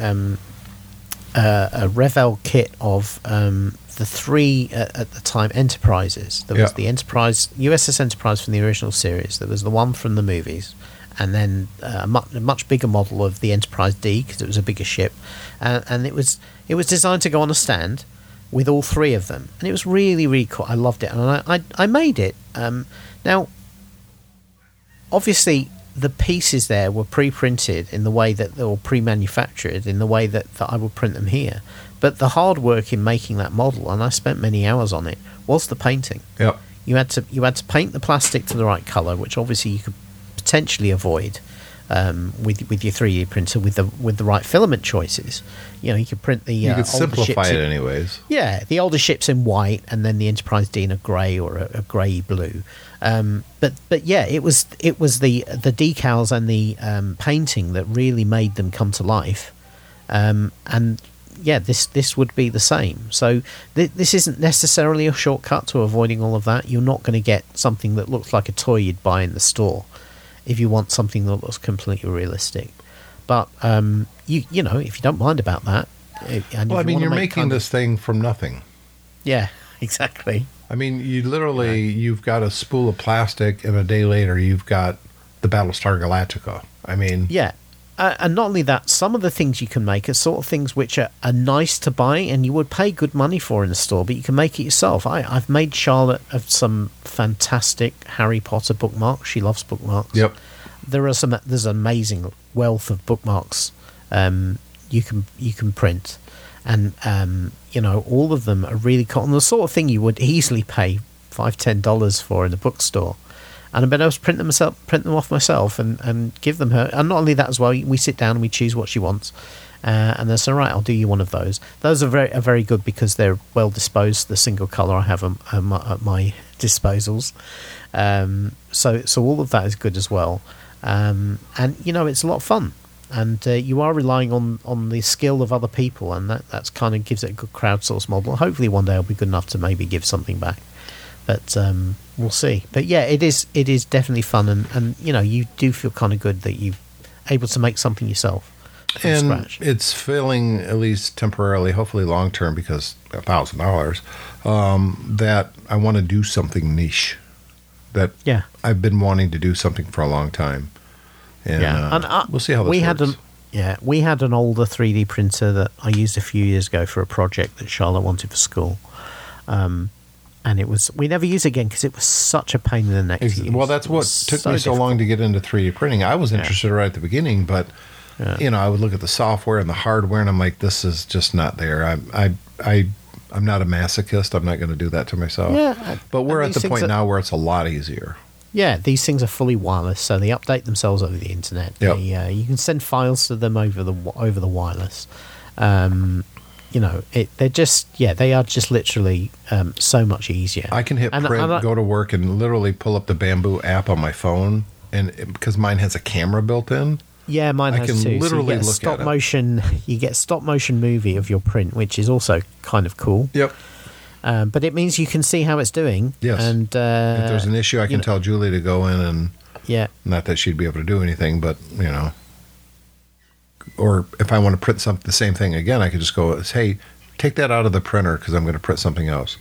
Revell kit of the three at the time Enterprises. There was the Enterprise USS Enterprise from the original series. There was the one from the movies, and then a much bigger model of the Enterprise D because it was a bigger ship, and it was designed to go on a stand with all three of them, and it was really, really cool. I loved it, and I made it. Now, obviously, the pieces there were pre-printed in the way that they were pre-manufactured in the way that I would print them here. But the hard work in making that model, and I spent many hours on it, was the painting. Yep. You had to paint the plastic to the right colour, which obviously you could potentially avoid with your 3D printer with the right filament choices. You know, you could print the you could simplify it in, anyways. Yeah, the older ships in white, and then the Enterprise D in a grey or a grey blue. But yeah, it was the decals and the painting that really made them come to life. And yeah, this would be the same. So this isn't necessarily a shortcut to avoiding all of that. You're not going to get something that looks like a toy you'd buy in the store if you want something that looks completely realistic. But you know, if you don't mind about that, and well, I mean, you're making this thing from nothing. Yeah, exactly. I mean, you've got a spool of plastic, and a day later, you've got the Battlestar Galactica. I mean, yeah. And not only that, some of the things you can make are sort of things which are nice to buy and you would pay good money for in the store, but you can make it yourself. I've made Charlotte of some fantastic Harry Potter bookmarks. She loves bookmarks. Yep. There's an amazing wealth of bookmarks you can print, and you know, all of them are really cool. And the sort of thing you would easily pay $5-10 for in a bookstore. And I've been able to print them off myself and give them her. And not only that as well, we sit down and we choose what she wants. And they say, right, I'll do you one of those. Those are very good because they're well disposed. The single colour I have at my disposals. So all of that is good as well. And, you know, it's a lot of fun. And you are relying on the skill of other people. And that's kind of gives it a good crowdsource model. Hopefully one day I'll be good enough to maybe give something back. But we'll see. But yeah, it is definitely fun, and you know, you do feel kind of good that you're able to make something yourself from scratch. It's feeling, at least temporarily, hopefully long term, because $1,000, that I want to do something niche. That I've been wanting to do something for a long time, and we'll see how this works. We had an older 3D printer that I used a few years ago for a project that Charlotte wanted for school. And we never used it again because it was such a pain in the neck to use. Well, that's what took me so long to get into 3D printing. I was interested right at the beginning, but you know, I would look at the software and the hardware, and I'm like, this is just not there. I'm not a masochist. I'm not going to do that to myself. Yeah, but we're at the point now where it's a lot easier. Yeah, these things are fully wireless, so they update themselves over the internet. Yep. You can send files to them over the wireless. You know, they are just literally so much easier. I can hit print, go to work, and literally pull up the Bamboo app on my phone, and because mine has a camera built in. Yeah, mine has too. I can literally look stop at motion. You get stop motion movie of your print, which is also kind of cool. Yep. But it means you can see how it's doing. Yes. And if there's an issue, I can tell Julie to go in and. Yeah. Not that she'd be able to do anything, but you know. Or if I want to print the same thing again, I could just go, hey, take that out of the printer because I'm going to print something else.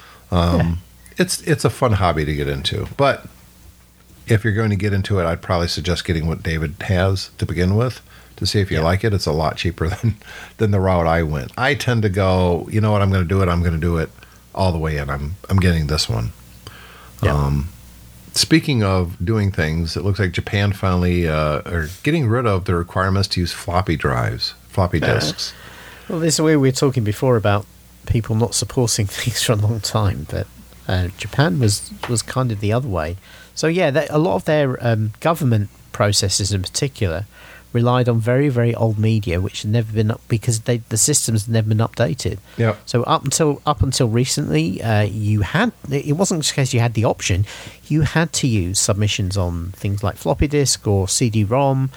It's a fun hobby to get into. But if you're going to get into it, I'd probably suggest getting what David has to begin with to see if you like it. It's a lot cheaper than the route I went. I tend to go, you know what, I'm going to do it all the way in. I'm getting this one. Yeah. Speaking of doing things, it looks like Japan finally are getting rid of the requirements to use floppy disks. Well, this is where we were talking before about people not supporting things for a long time, but Japan was kind of the other way. So yeah, a lot of their government processes in particular relied on very, very old media, which had never been up because the systems had never been updated. Yeah. So up until recently, it wasn't just because you had the option, you had to use submissions on things like floppy disk or CD-ROM,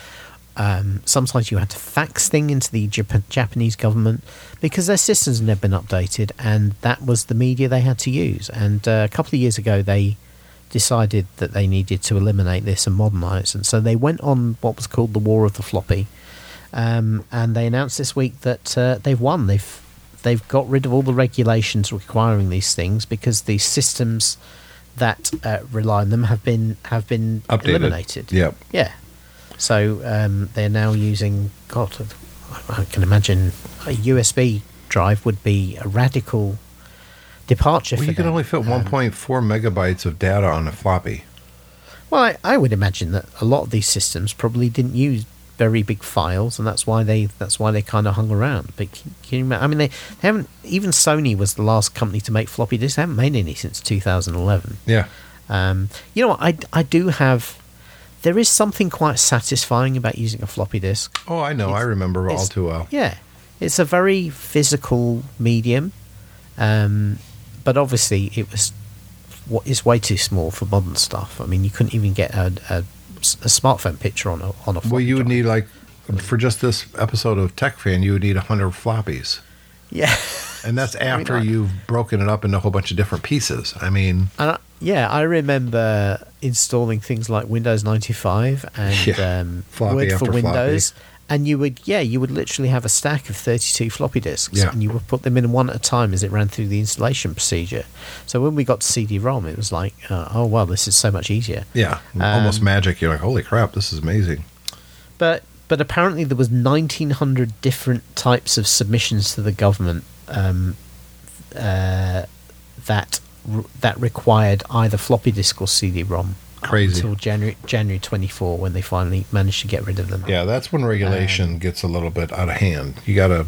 Sometimes you had to fax things into the Japanese government because their systems had never been updated, and that was the media they had to use. And a couple of years ago, they decided that they needed to eliminate this and modernise, and so they went on what was called the War of the Floppy, and they announced this week that they've won. They've got rid of all the regulations requiring these things because the systems that rely on them have been Updated. eliminated. Yep. Yeah. So they're now using, God, I can imagine a USB drive would be a radical departure Well, for you can them. only fit 1.4 megabytes of data on a floppy. Well, I would imagine that a lot of these systems probably didn't use very big files, and that's why they kind of hung around. But can you, I mean, they haven't. Even Sony was the last company to make floppy disks. They haven't made any since 2011. Yeah. You know what? I do have. There is something quite satisfying about using a floppy disk. Oh, I know. I remember all too well. Yeah, it's a very physical medium, but obviously it's way too small for modern stuff. I mean, you couldn't even get a smartphone picture on a floppy Well, you would drive. need, like, for just this episode of Tech Fan, you would need 100 floppies. Yeah. And that's after you've broken it up into a whole bunch of different pieces. I mean, And I remember installing things like Windows 95 and Floppy Word for after Windows, and you would literally have a stack of 32 floppy disks, Yeah. and you would put them in one at a time as it ran through the installation procedure. So when we got to CD-ROM, it was like, oh wow, this is so much easier. yeah, almost magic. You're like, holy crap, this is amazing. But apparently there was 1,900 different types of submissions to the government that required either floppy disk or CD-ROM. Crazy. Until January 24, when they finally managed to get rid of them. Yeah, that's when regulation gets a little bit out of hand. You gotta.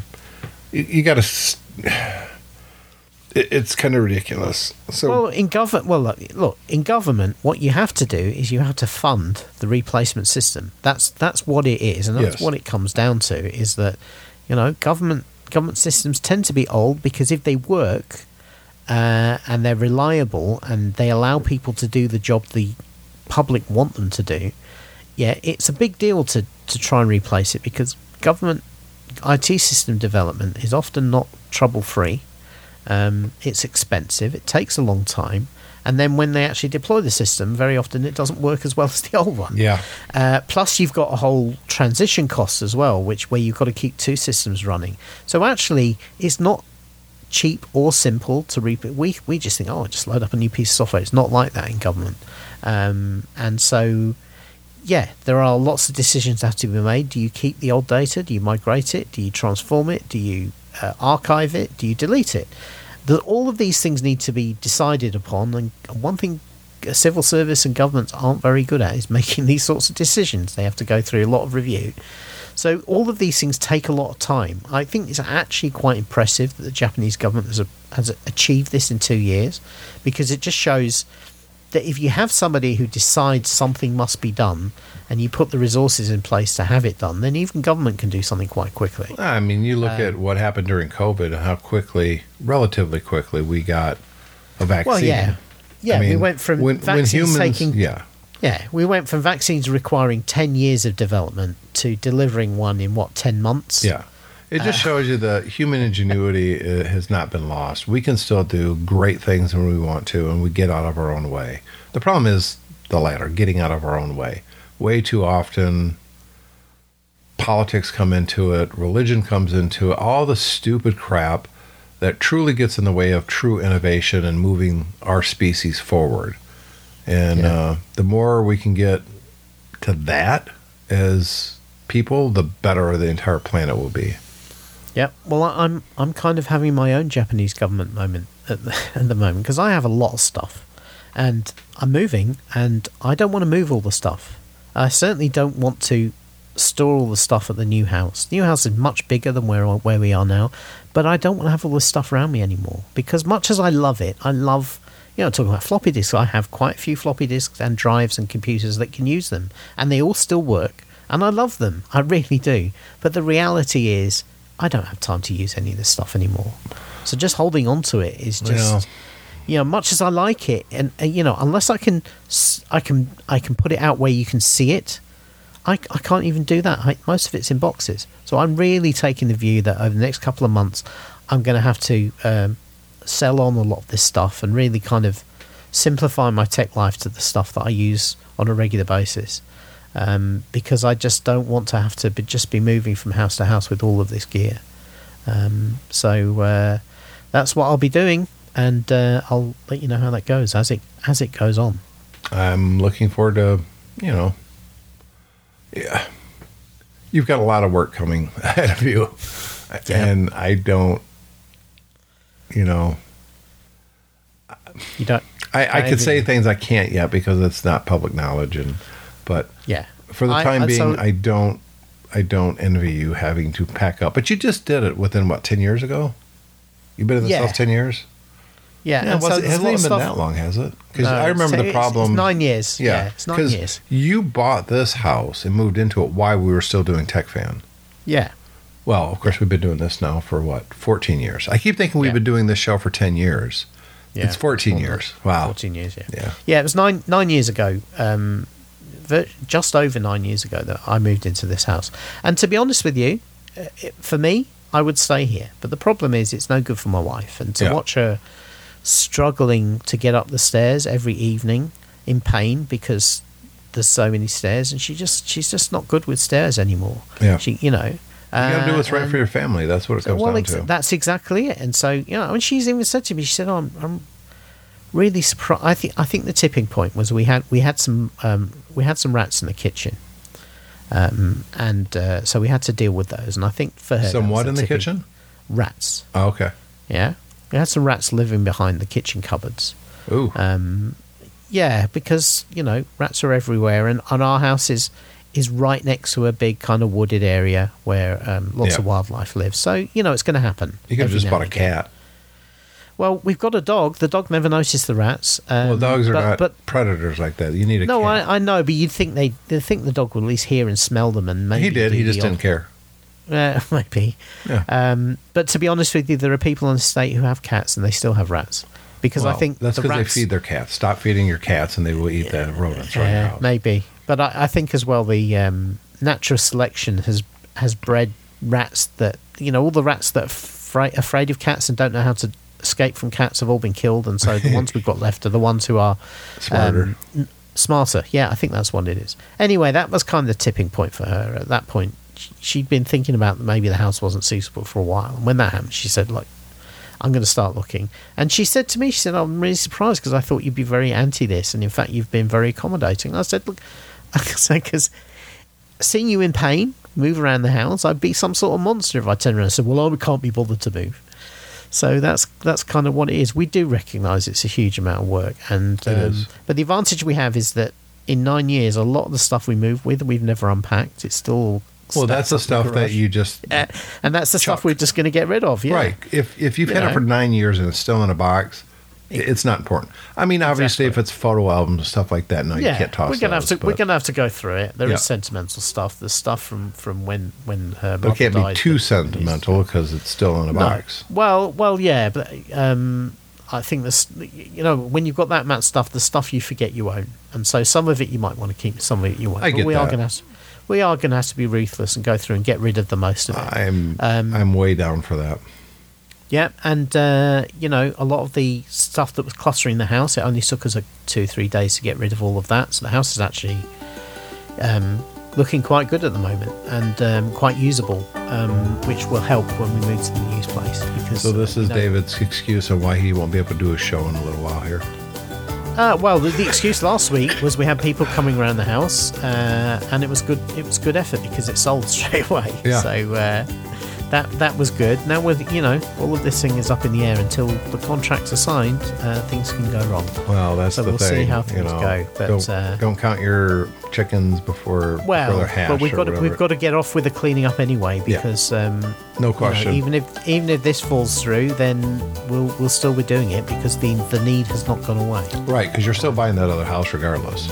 It's kind of ridiculous. So Well, in government, what you have to do is you have to fund the replacement system. That's what it is, and that's Yes. what it comes down to. Is that government systems tend to be old because if they work and they're reliable and they allow people to do the job the public want them to do, yeah, it's a big deal to try and replace it because government IT system development is often not trouble-free. It's expensive. It takes a long time. And then when they actually deploy the system, very often it doesn't work as well as the old one. yeah, Plus, you've got a whole transition cost as well, where you've got to keep two systems running. So actually, it's not cheap or simple to we just think, just load up a new piece of software. It's not like that in government. And so, yeah, there are lots of decisions that have to be made. Do you keep the old data? Do you migrate it? Do you transform it? Do you archive it? Do you delete it? All of these things need to be decided upon, and one thing civil service and governments aren't very good at is making these sorts of decisions. They have to go through a lot of review. So all of these things take a lot of time. I think it's actually quite impressive that the Japanese government has achieved this in 2 years, because it just shows that if you have somebody who decides something must be done and you put the resources in place to have it done, then even government can do something quite quickly. I mean, you look at what happened during COVID and how relatively quickly, we got a vaccine. Well, yeah. I mean, we went from when vaccines humans, taking... Yeah, we went from vaccines requiring 10 years of development to delivering one in, 10 months? Yeah. It just shows you that human ingenuity has not been lost. We can still do great things when we want to, and we get out of our own way. The problem is the latter, getting out of our own way. Way too often, politics come into it, religion comes into it, all the stupid crap that truly gets in the way of true innovation and moving our species forward. And the more we can get to that as people, the better the entire planet will be. Yeah, well, I'm kind of having my own Japanese government moment at the moment, because I have a lot of stuff, and I'm moving, and I don't want to move all the stuff. I certainly don't want to store all the stuff at the new house. The new house is much bigger than where we are now, but I don't want to have all this stuff around me anymore, because much as I love it, talking about floppy disks, I have quite a few floppy disks and drives and computers that can use them, and they all still work, and I love them. I really do. But the reality is, I don't have time to use any of this stuff anymore. So just holding on to it is just, much as I like it, and unless I can put it out where you can see it, I can't even do that. Most of it's in boxes. So I'm really taking the view that over the next couple of months, I'm going to have to sell on a lot of this stuff and really kind of simplify my tech life to the stuff that I use on a regular basis. Because I just don't want to have to just be moving from house to house with all of this gear. So that's what I'll be doing, and I'll let you know how that goes as it goes on. I'm looking forward to, yeah, you've got a lot of work coming ahead of you, and I don't, you don't. I could say things I can't yet because it's not public knowledge, but yeah, for the time being, I don't envy you having to pack up. But you just did it within 10 years ago. You've been in the South 10 years. Yeah, it hasn't even been that long, has it? Because I remember the problem. It's 9 years. Yeah, it's 9 years. You bought this house and moved into it while we were still doing TechFan. Yeah. Well, of course, we've been doing this now for 14 years. I keep thinking we've been doing this show for 10 years. Yeah, it's 14 years. Wow. 14 years, yeah. Yeah, it was 9 years ago, just over 9 years ago that I moved into this house. And to be honest with you, for me, I would stay here. But the problem is it's no good for my wife. And to watch her struggling to get up the stairs every evening in pain because there's so many stairs, and she's just not good with stairs anymore. Yeah. You got to do what's right for your family. That's what it comes down to. That's exactly it. And so, and she's even said to me, she said, I'm really surprised. I think the tipping point was we had some rats in the kitchen. So we had to deal with those. And I think for her... Somewhat in the kitchen? Rats. Oh, okay. Yeah. We had some rats living behind the kitchen cupboards. Ooh. Yeah, because, rats are everywhere. And our house is right next to a big kind of wooded area where lots of wildlife lives. So, it's going to happen. You could have just bought a cat. Well, we've got a dog. The dog never noticed the rats. Well, dogs are not predators like that. You need a cat. No, I know, but you'd think they think the dog would at least hear and smell them, and maybe he did. He just didn't care. Maybe. Yeah. But to be honest with you, there are people on the estate who have cats and they still have rats. Because I think that's because they feed their cats. Stop feeding your cats, and they will eat the rodents right now. Maybe, but I think as well the natural selection has bred rats that all the rats that are afraid of cats and don't know how to escape from cats have all been killed, and so the ones we've got left are the ones who are smarter. Yeah, I think that's what it is. Anyway, that was kind of the tipping point for her. At that point, she'd been thinking about maybe the house wasn't suitable for a while, and when that happened, she said, "Look, I'm going to start looking." And she said to me, "I'm really surprised because I thought you'd be very anti this, and in fact, you've been very accommodating." And I said, "Look, because seeing you in pain, move around the house, I'd be some sort of monster if I turned around and said, well, I can't be bothered to move." So that's kind of what it is. We do recognise it's a huge amount of work, and but the advantage we have is that in 9 years, a lot of the stuff we move with, we've never unpacked. It's still that's the stuff that you just and that's the stuff we're just going to get rid of. Yeah, right. If you've had it for 9 years and it's still in a box, it's not important. I mean, obviously, if it's photo albums and stuff like that, you can't toss. We're gonna have to go through it. There is sentimental stuff. The stuff from when her mother died. It can't be too sentimental because it's still in a box. Well, yeah, but I think this, when you've got that amount of stuff, the stuff you forget you own, and so some of it you might want to keep, some of it you won't. We are going to have to be ruthless and go through and get rid of the most of it. I'm way down for that. Yeah, and a lot of the stuff that was cluttering the house, it only took us 2-3 days to get rid of all of that. So the house is actually looking quite good at the moment and quite usable, which will help when we move to the new place. So this is David's excuse of why he won't be able to do a show in a little while here. Well, the excuse last week was we had people coming around the house, and it was good. It was good effort because it sold straight away. Yeah. So that was good. Now all of this thing is up in the air until the contracts are signed. Things can go wrong. Well, that's the thing. So we'll see how things go. But don't count your chickens before they're hatched. But we've got to get off with the cleaning up anyway because no question. Even if this falls through, then we'll still be doing it because the need has not gone away. Right, because you're still buying that other house regardless.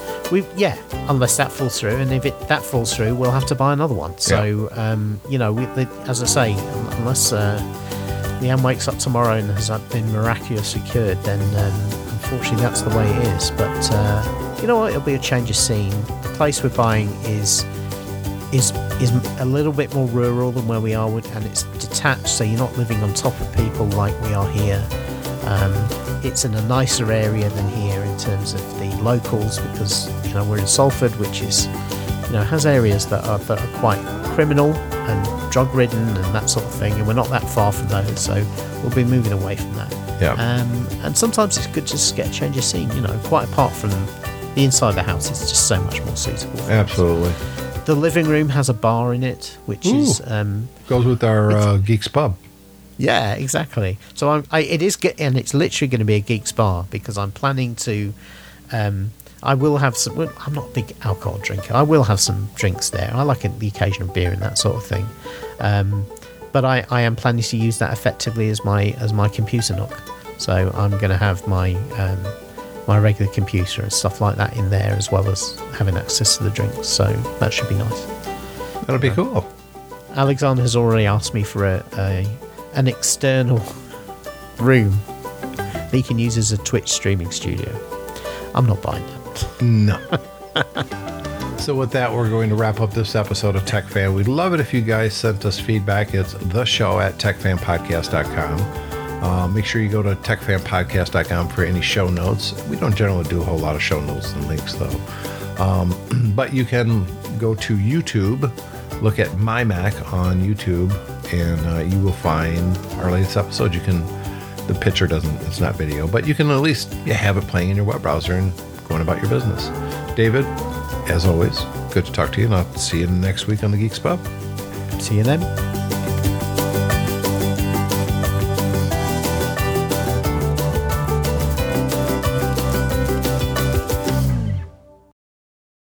Unless that falls through, and if that falls through, we'll have to buy another one. So, as I say, unless Leanne wakes up tomorrow and has been miraculously cured, then unfortunately that's the way it is. But you know what, it'll be a change of scene. The place we're buying is a little bit more rural than where we are, and it's detached, so you're not living on top of people like we are here. It's in a nicer area than here in terms of the locals, because we're in Salford, which is has areas that are quite criminal and drug ridden and that sort of thing, and we're not that far from those, so we'll be moving away from that. Yeah. And sometimes it's good just to get a change of scene. Quite apart from the inside of the house, it's just so much more suitable. Absolutely. The living room has a bar in it, which is goes with our Geeks Pub. Yeah, exactly. So it's literally going to be a Geeks bar, because I'm planning to. I will have some. Well, I'm not a big alcohol drinker. I will have some drinks there. I like the occasional beer and that sort of thing. But I am planning to use that effectively as my computer nook. So I'm going to have my regular computer and stuff like that in there, as well as having access to the drinks. So that should be nice. That'll be cool. Alexander has already asked me for an external room that he can use as a Twitch streaming studio. I'm not buying that. No. So with that, we're going to wrap up this episode of Tech Fan. We'd love it if you guys sent us feedback. It's theshow@techfanpodcast.com. Make sure you go to techfanpodcast.com for any show notes. We don't generally do a whole lot of show notes and links, though. But you can go to YouTube, look at My Mac on YouTube, and you will find our latest episode. The picture it's not video, but you can at least have it playing in your web browser and going about your business. David, as always, good to talk to you, and I'll see you next week on the Geeks Pub. See you then.